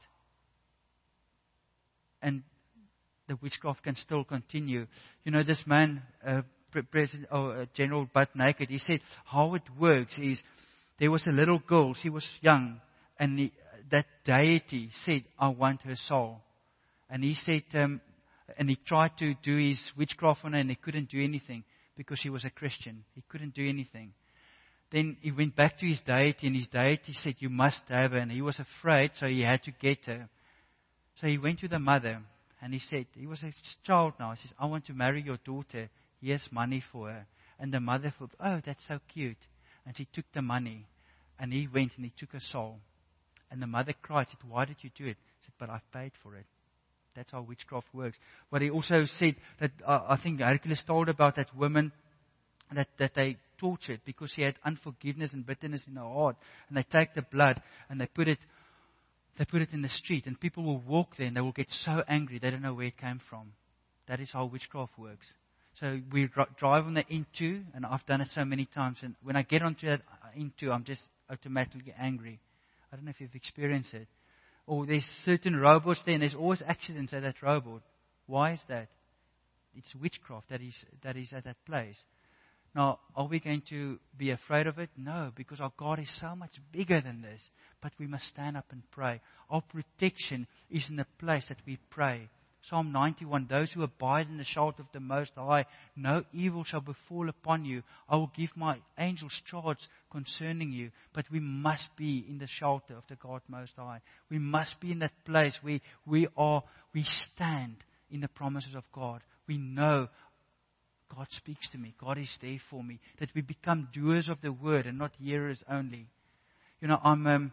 And the witchcraft can still continue. You know, this man, uh, President, or uh, General Butt Naked, he said how it works is, there was a little girl, she was young, and the, that deity said, I want her soul. And he said, um, and he tried to do his witchcraft on her, and he couldn't do anything, because she was a Christian. He couldn't do anything. Then he went back to his deity, and his deity said, you must have her. And he was afraid, so he had to get her. So he went to the mother, and he said, he was a child now. He says, I want to marry your daughter. Here's money for her. And the mother thought, oh, that's so cute. And she took the money, and he went and he took her soul. And the mother cried, said, why did you do it? He said, but I've paid for it. That's how witchcraft works. But he also said that, uh, I think Hercules told about that woman that, that they tortured because she had unforgiveness and bitterness in her heart. And they take the blood and they put it, they put it in the street. And people will walk there and they will get so angry they don't know where it came from. That is how witchcraft works. So we drive on the N two, and I've done it so many times. And when I get onto that N two, I'm just automatically angry. I don't know if you've experienced it. Or there's certain robots there, and there's always accidents at that robot. Why is that? It's witchcraft that is that is at that place. Now, are we going to be afraid of it? No, because our God is so much bigger than this. But we must stand up and pray. Our protection is in the place that we pray. Psalm ninety-one, those who abide in the shelter of the Most High, no evil shall befall upon you. I will give my angels charge concerning you. But we must be in the shelter of the God Most High. We must be in that place where we are, we stand in the promises of God. We know God speaks to me. God is there for me. That we become doers of the word and not hearers only. You know, I'm um,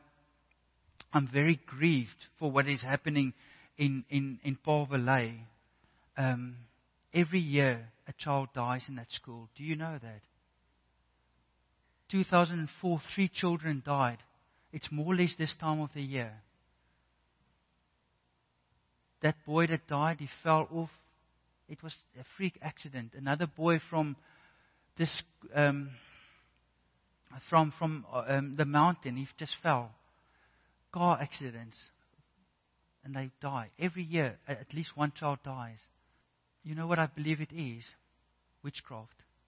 I'm very grieved for what is happening in in in Paul Valley. Um, every year a child dies in that school. Do you know that? two thousand four, three children died. It's more or less this time of the year. That boy that died, he fell off. It was a freak accident. Another boy from this um, from from um, the mountain, he just fell. Car accidents. And they die. Every year, at least one child dies. You know what I believe it is? Witchcraft.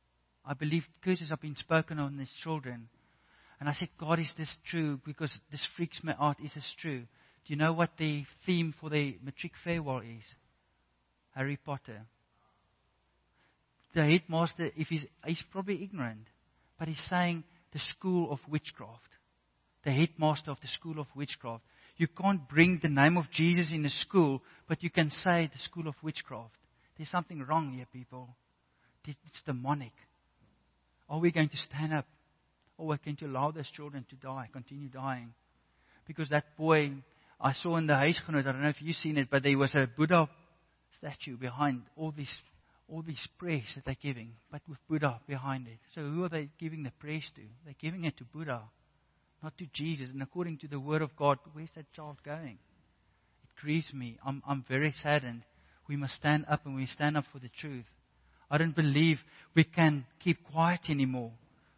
I believe curses have been spoken on these children. And I said, God, is this true? Because this freaks me out. Is this true? Do you know what the theme for the matric farewell is? Harry Potter. The headmaster, if he's, he's probably ignorant, but he's saying the school of witchcraft. The headmaster of the school of witchcraft. You can't bring the name of Jesus in a school, but you can say the school of witchcraft. There's something wrong here, people. It's demonic. Are we going to stand up? Or we're going to allow those children to die, continue dying? Because that boy I saw in the Huisgenoot, I don't know if you've seen it, but there was a Buddha statue behind all these all these prayers that they're giving, but with Buddha behind it. So who are they giving the praise to? They're giving it to Buddha, not to Jesus. And according to the Word of God, where's that child going? It grieves me. I'm, I'm very saddened. We must stand up, and we stand up for the truth. I don't believe we can keep quiet anymore,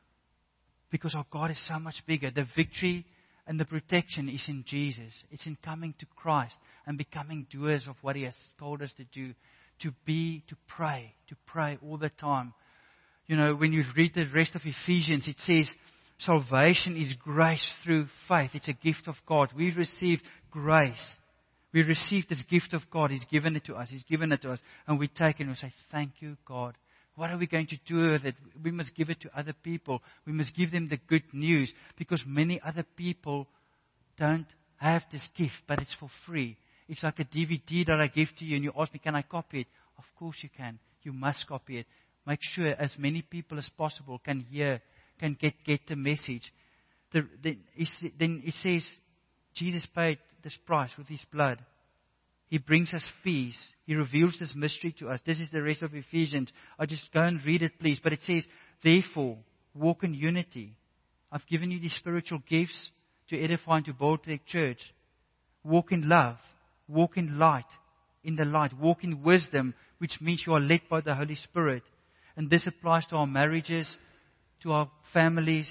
because our God is so much bigger. The victory and the protection is in Jesus. It's in coming to Christ and becoming doers of what He has told us to do. To be, to pray, to pray all the time. You know, when you read the rest of Ephesians, it says, salvation is grace through faith. It's a gift of God. We've received grace. We received this gift of God. He's given it to us. He's given it to us. And we take it and we say, thank you, God. What are we going to do with it? We must give it to other people. We must give them the good news, because many other people don't have this gift, but it's for free. It's like a D V D that I give to you, and you ask me, can I copy it? Of course you can. You must copy it. Make sure as many people as possible can hear, can get, get the message. The, the, then it says, Jesus paid this price with His blood. He brings us peace. He reveals this mystery to us. This is the rest of Ephesians. I just go and read it, please. But it says, therefore, walk in unity. I've given you these spiritual gifts to edify and to build the church. Walk in love. Walk in light. In the light. Walk in wisdom, which means you are led by the Holy Spirit. And this applies to our marriages, to our families.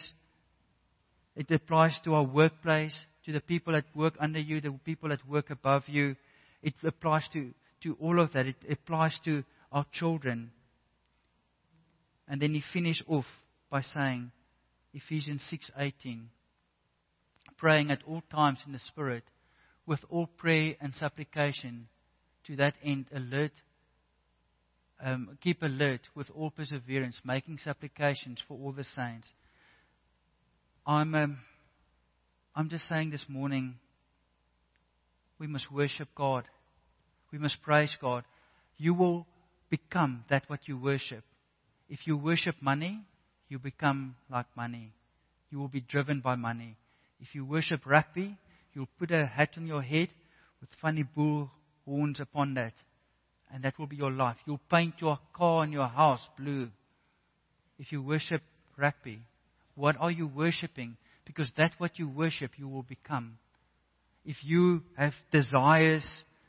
It applies to our workplace, to the people that work under you, the people that work above you. It applies to, to all of that. It applies to our children. And then he finished off by saying, Ephesians six eighteen, praying at all times in the Spirit, with all prayer and supplication, to that end alert, um, keep alert with all perseverance, making supplications for all the saints. I'm, um, I'm just saying this morning, we must worship God. We must praise God. You will become that what you worship. If you worship money, you become like money. You will be driven by money. If you worship rugby, you'll put a hat on your head with funny bull horns upon that. And that will be your life. You'll paint your car and your house blue. If you worship rugby, what are you worshiping? Because that's what you worship, you will become. If you have desires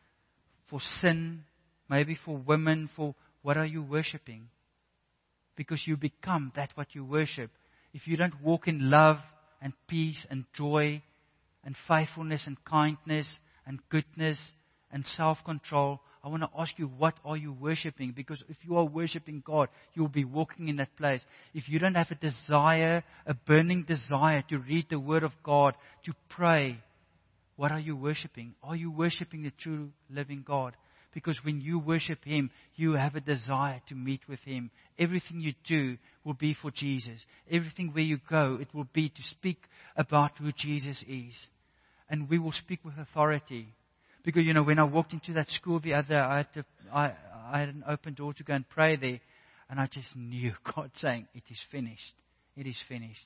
for sin, maybe for women, for what are you worshiping? Because you become that what you worship. If you don't walk in love and peace and joy and faithfulness and kindness and goodness and self-control, I want to ask you, what are you worshiping? Because if you are worshiping God, you will be walking in that place. If you don't have a desire, a burning desire to read the Word of God, to pray, what are you worshiping? Are you worshiping the true living God? Because when you worship Him, you have a desire to meet with Him. Everything you do will be for Jesus. Everything where you go, it will be to speak about who Jesus is. And we will speak with authority. Because, you know, when I walked into that school the other, I had to, I, I had an open door to go and pray there. And I just knew God saying, it is finished. It is finished.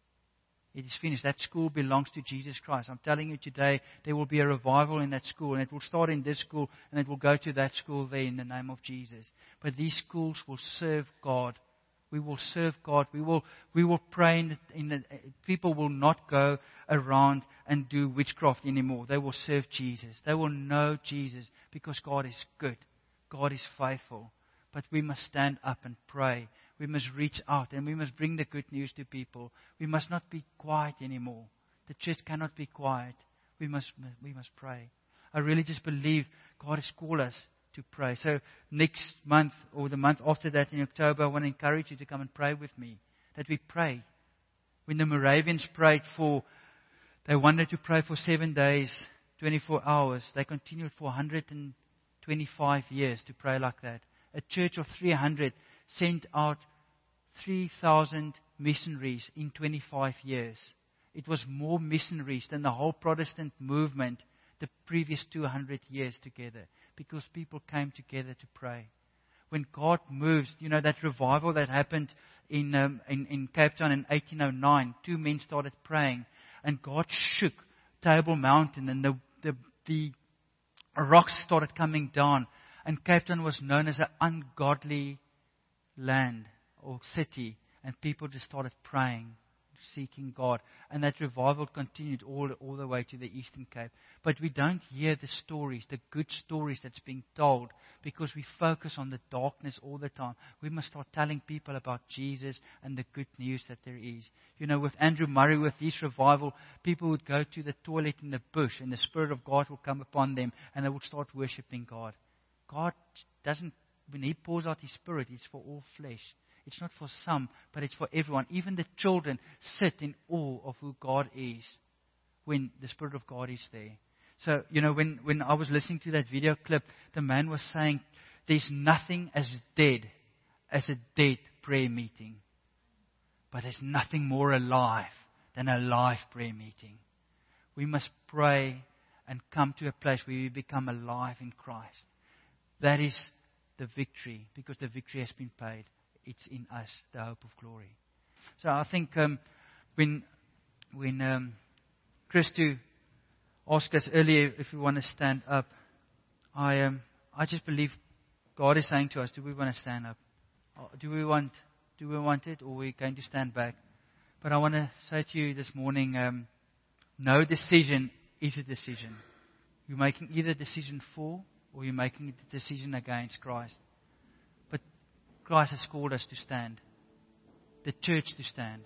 It is finished. That school belongs to Jesus Christ. I'm telling you today, there will be a revival in that school. And it will start in this school, and it will go to that school there in the name of Jesus. But these schools will serve God. We will serve God. We will, we will pray in the, in the, people will not go around and do witchcraft anymore. They will serve Jesus. They will know Jesus, because God is good. God is faithful. But we must stand up and pray. We must reach out, and we must bring the good news to people. We must not be quiet anymore. The church cannot be quiet. We must, we must pray. I really just believe God has called us to pray. So next month or the month after that in October, I want to encourage you to come and pray with me. That we pray. When the Moravians prayed for, they wanted to pray for seven days, twenty-four hours. They continued for one hundred twenty-five years to pray like that. A church of three hundred sent out three thousand missionaries in twenty-five years. It was more missionaries than the whole Protestant movement the previous two hundred years together, because people came together to pray. When God moves, you know, that revival that happened in, um, in, in Cape Town in eighteen oh nine, two men started praying, and God shook Table Mountain, and the, the, the rocks started coming down, and Cape Town was known as an ungodly land or city, and people just started praying, seeking God. And that revival continued all, all the way to the Eastern Cape. But we don't hear the stories, the good stories that's being told, because we focus on the darkness all the time. We must start telling people about Jesus and the good news that there is. You know, with Andrew Murray, with his revival, people would go to the toilet in the bush, and the Spirit of God will come upon them, and they would start worshiping God. God doesn't, when He pours out His Spirit, it's for all flesh. It's not for some, but it's for everyone. Even the children sit in awe of who God is when the Spirit of God is there. So, you know, when, when I was listening to that video clip, the man was saying, there's nothing as dead as a dead prayer meeting. But there's nothing more alive than a live prayer meeting. We must pray and come to a place where we become alive in Christ. That is the victory, because the victory has been paid. It's in us, the hope of glory. So I think um, when when um, Christo asked us earlier if we want to stand up, I um, I just believe God is saying to us, do we want to stand up? Do we want do we want it, or are we going to stand back? But I want to say to you this morning, um, no decision is a decision. You're making either a decision for, or you're making a decision against Christ. Christ has called us to stand. The church to stand.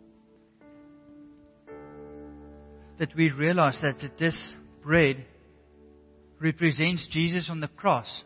That we realize that this bread represents Jesus on the cross.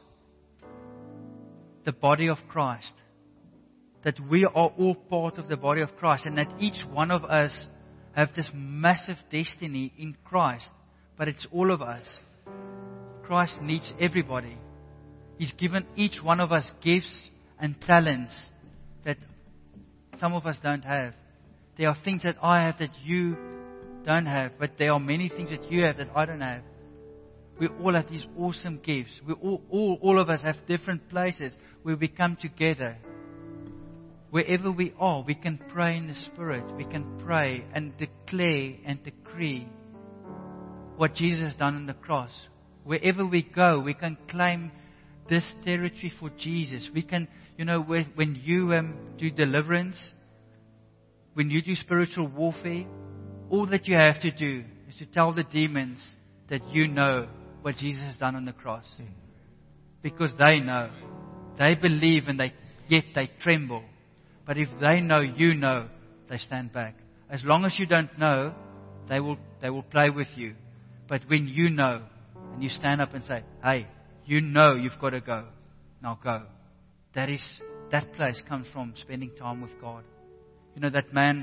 The body of Christ. That we are all part of the body of Christ. And that each one of us have this massive destiny in Christ. But it's all of us. Christ needs everybody. He's given each one of us gifts and talents that some of us don't have. There are things that I have that you don't have, but there are many things that you have that I don't have. We all have these awesome gifts. We all, all, all of us have different places where we come together. Wherever we are, we can pray in the Spirit. We can pray and declare and decree what Jesus has done on the cross. Wherever we go, we can claim this territory for Jesus. We can, you know, when you um, do deliverance, when you do spiritual warfare, all that you have to do is to tell the demons that you know what Jesus has done on the cross. Because they know. They believe and they yet they tremble. But if they know you know, they stand back. As long as you don't know, they will they will play with you. But when you know, and you stand up and say, hey, you know you've got to go. Now go. That is, that place comes from spending time with God. You know, that man,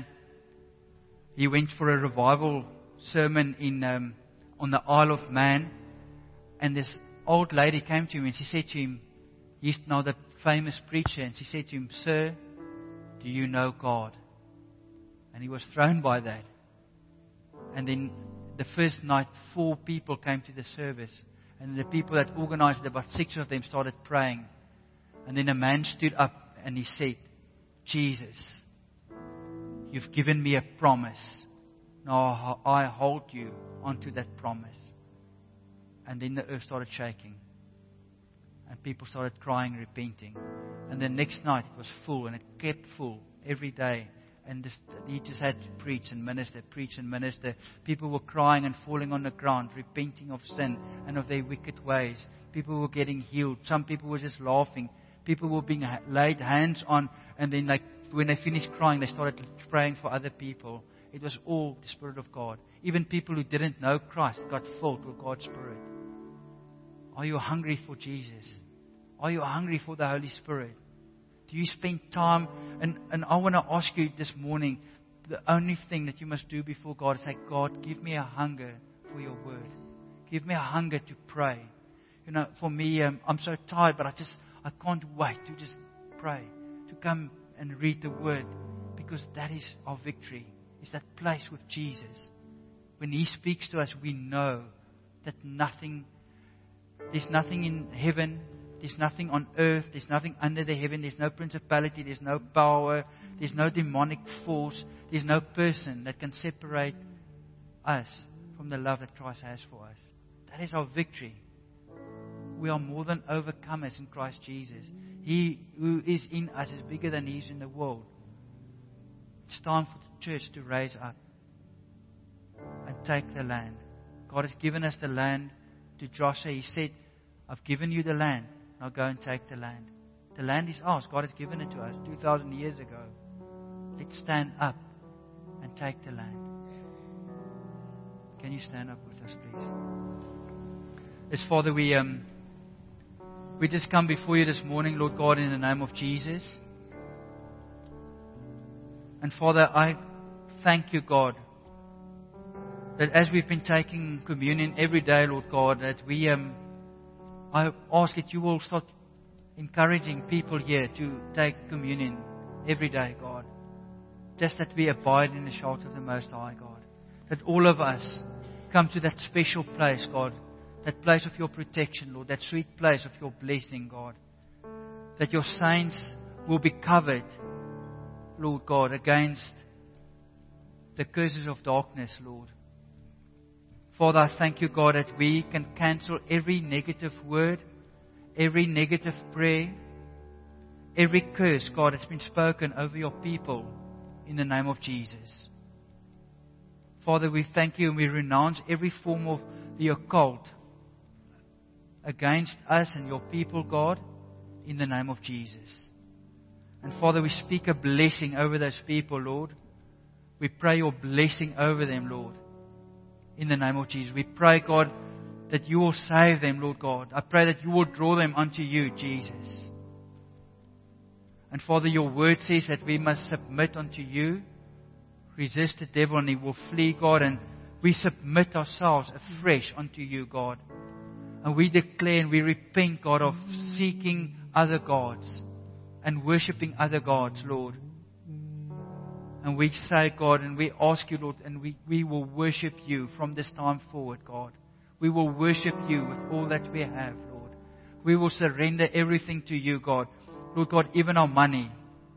he went for a revival sermon in um, on the Isle of Man. And this old lady came to him and she said to him, he's now the famous preacher. And she said to him, sir, do you know God? And he was thrown by that. And then the first night, four people came to the service. And the people that organized it, about six of them started praying. And then a man stood up and he said, Jesus, you've given me a promise. Now I hold you onto that promise. And then the earth started shaking. And people started crying, repenting. And the next night it was full, and it kept full every day. And this, he just had to preach and minister, preach and minister. People were crying and falling on the ground, repenting of sin and of their wicked ways. People were getting healed. Some people were just laughing. People were being laid hands on, and then like when they finished crying, they started praying for other people. It was all the Spirit of God. Even people who didn't know Christ got filled with God's Spirit. Are you hungry for Jesus? Are you hungry for the Holy Spirit? Do you spend time? And, and I want to ask you this morning, the only thing that you must do before God is say, God, give me a hunger for your word. Give me a hunger to pray. You know, for me, um, I'm so tired, but I just, I can't wait to just pray, to come and read the word, because that is our victory. Is that place with Jesus. When He speaks to us, we know that nothing, there's nothing in heaven, there's nothing on earth, there's nothing under the heaven, there's no principality, there's no power, there's no demonic force, there's no person that can separate us from the love that Christ has for us. That is our victory. We are more than overcomers in Christ Jesus. He who is in us is bigger than He is in the world. It's time for the church to raise up and take the land. God has given us the land to Joshua. He said, I've given you the land. Now go and take the land. The land is ours. God has given it to us two thousand years ago. Let's stand up and take the land. Can you stand up with us, please? Yes, Father, we um, we just come before you this morning, Lord God, in the name of Jesus. And Father, I thank you, God, that as we've been taking communion every day, Lord God, that we, um, I ask that you will start encouraging people here to take communion every day, God. Just that we abide in the shelter of the Most High, God. That all of us come to that special place, God. That place of your protection, Lord. That sweet place of your blessing, God. That your saints will be covered, Lord God, against the curses of darkness, Lord. Father, I thank you, God, that we can cancel every negative word, every negative prayer, every curse, God, that's been spoken over your people in the name of Jesus. Father, we thank you and we renounce every form of the occult against us and your people, God, in the name of Jesus. And Father, we speak a blessing over those people, Lord. We pray your blessing over them, Lord, in the name of Jesus. We pray, God, that you will save them, Lord God. I pray that you will draw them unto you, Jesus. And Father, your word says that we must submit unto you, resist the devil, and he will flee, God. And we submit ourselves afresh unto you, God. And we declare and we repent, God, of seeking other gods and worshipping other gods, Lord. And we say, God, and we ask you, Lord, and we, we will worship you from this time forward, God. We will worship you with all that we have, Lord. We will surrender everything to you, God. Lord God, even our money,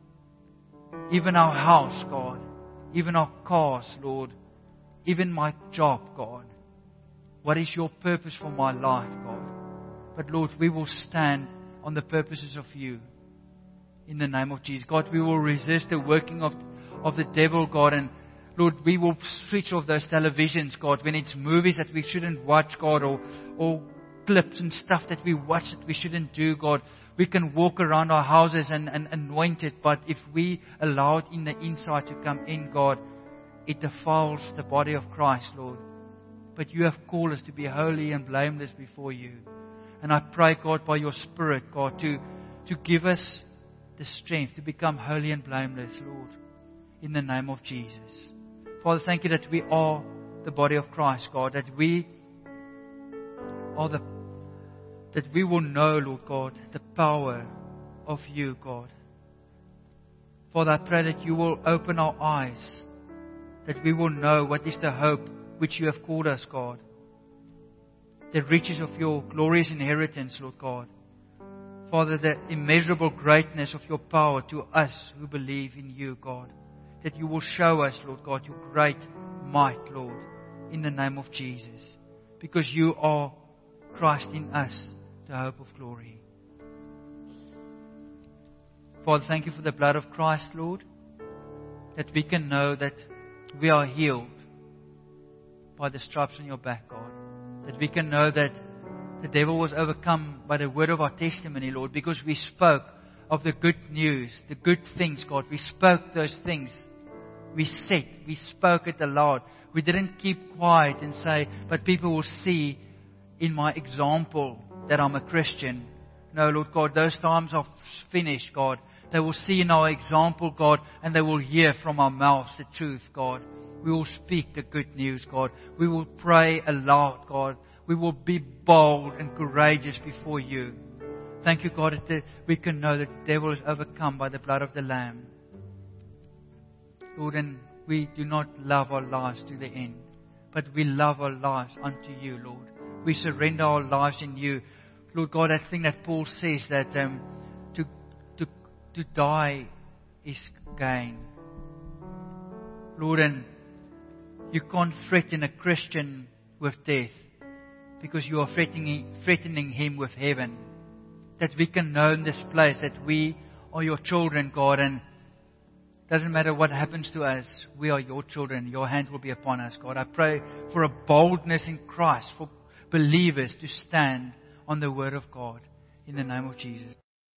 even our house, God, even our cars, Lord, even my job, God. What is your purpose for my life, God? But Lord, we will stand on the purposes of you in the name of Jesus. God, we will resist the working of, of the devil, God, and Lord, we will switch off those televisions, God, when it's movies that we shouldn't watch, God, or, or clips and stuff that we watch that we shouldn't do, God. We can walk around our houses and, and anoint it, but if we allow it in the inside to come in, God, it defiles the body of Christ, Lord. But you have called us to be holy and blameless before you. And I pray, God, by your Spirit, God, to, to give us the strength to become holy and blameless, Lord, in the name of Jesus. Father, thank you that we are the body of Christ, God, that we are the, that we will know, Lord God, the power of you, God. Father, I pray that you will open our eyes, that we will know what is the hope which you have called us, God. The riches of your glorious inheritance, Lord God. Father, the immeasurable greatness of your power to us who believe in you, God. That you will show us, Lord God, your great might, Lord, in the name of Jesus. Because you are Christ in us, the hope of glory. Father, thank you for the blood of Christ, Lord, that we can know that we are healed by the stripes on your back, God. That we can know that the devil was overcome by the word of our testimony, Lord, because we spoke of the good news, the good things, God. We spoke those things. We said, we spoke it aloud. We didn't keep quiet and say, but people will see in my example that I'm a Christian. No, Lord God, those times are finished, God. They will see in our example, God, and they will hear from our mouths the truth, God. We will speak the good news, God. We will pray aloud, God. We will be bold and courageous before you. Thank you, God, that the, we can know that the devil is overcome by the blood of the Lamb. Lord, and we do not love our lives to the end, but we love our lives unto you, Lord. We surrender our lives in you. Lord God, I think that Paul says that um, to, to, to die is gain. Lord, and you can't threaten a Christian with death because you are threatening, threatening him with heaven. That we can know in this place that we are your children, God, and doesn't matter what happens to us, we are your children. Your hand will be upon us, God. I pray for a boldness in Christ, for believers to stand on the word of God. In the name of Jesus.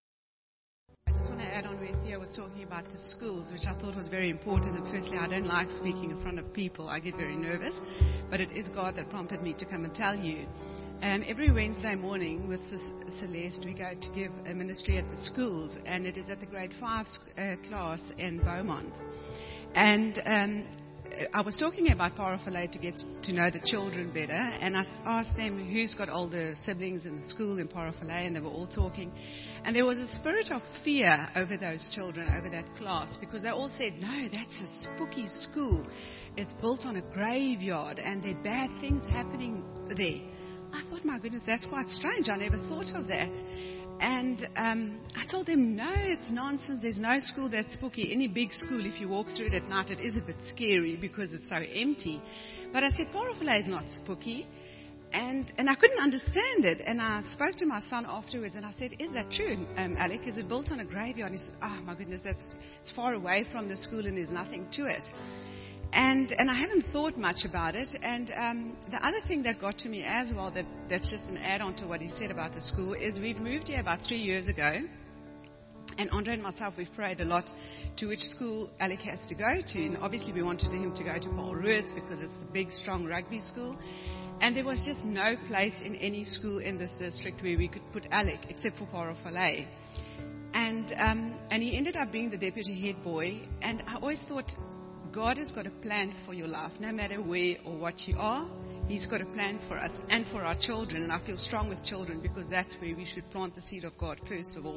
I just want to add on where Theo was talking about the schools, which I thought was very important. And firstly, I don't like speaking in front of people. I get very nervous. But it is God that prompted me to come and tell you. Um, every Wednesday morning with Celeste, we go to give a ministry at the schools, and it is at the grade five uh, class in Beaumont. And um, I was talking about Parafale to get to know the children better, and I asked them who's got older siblings in the school in Parafale, and they were all talking. And there was a spirit of fear over those children, over that class, because they all said, no, that's a spooky school. It's built on a graveyard, and there are bad things happening there. I thought, my goodness, that's quite strange. I never thought of that. And um, I told them, no, it's nonsense. There's no school that's spooky. Any big school, if you walk through it at night, it is a bit scary because it's so empty. But I said, Parafale is not spooky. And and I couldn't understand it. And I spoke to my son afterwards, and I said, is that true, um, Alec? Is it built on a graveyard? And he said, oh, my goodness, that's it's far away from the school, and there's nothing to it. And and I haven't thought much about it. And um, the other thing that got to me as well, that, that's just an add-on to what he said about the school, is we've moved here about three years ago. And Andre and myself, we've prayed a lot to which school Alec has to go to. And obviously we wanted him to go to Paul Roos because it's the big, strong rugby school. And there was just no place in any school in this district where we could put Alec, except for Parafale. And, um, and he ended up being the deputy head boy. And I always thought, God has got a plan for your life, no matter where or what you are. He's got a plan for us and for our children. And I feel strong with children because that's where we should plant the seed of God, first of all.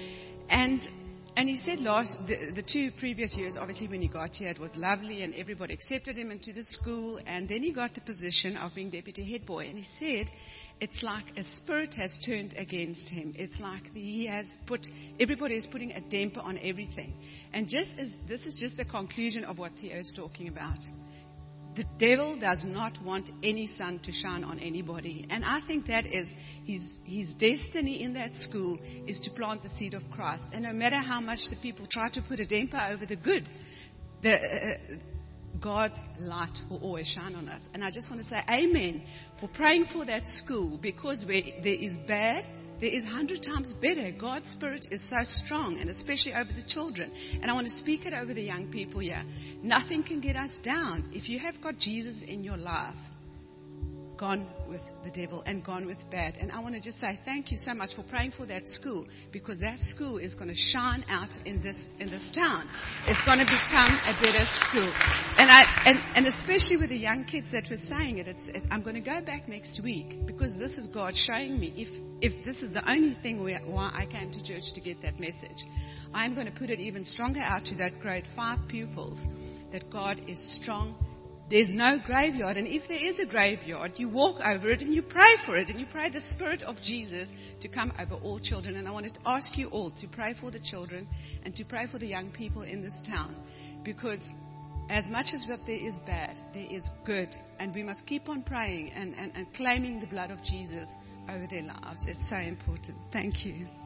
And and he said last the, the two previous years, obviously when he got here, it was lovely and everybody accepted him into the school. And then he got the position of being deputy head boy. And he said, it's like a spirit has turned against him. It's like the, he has put, everybody is putting a damper on everything. And just as this is just the conclusion of what Theo is talking about. The devil does not want any sun to shine on anybody. And I think that is his, his destiny in that school is to plant the seed of Christ. And no matter how much the people try to put a damper over the good, the, uh, God's light will always shine on us. And I just want to say amen for praying for that school, because where there is bad, there is a hundred times better. God's Spirit is so strong, and especially over the children. And I want to speak it over the young people here. Nothing can get us down. If you have got Jesus in your life, gone with the devil and gone with bad. And I want to just say thank you so much for praying for that school, because that school is going to shine out in this in this town. It's going to become a better school. And I and, and especially with the young kids that were saying it, it's, it, I'm going to go back next week, because this is God showing me if if this is the only thing where, why I came to church to get that message. I'm going to put it even stronger out to that grade five pupils, that God is strong. There's no graveyard, and if there is a graveyard, you walk over it and you pray for it, and you pray the Spirit of Jesus to come over all children. And I wanted to ask you all to pray for the children and to pray for the young people in this town, because as much as what there is bad, there is good, and we must keep on praying and, and, and claiming the blood of Jesus over their lives. It's so important. Thank you.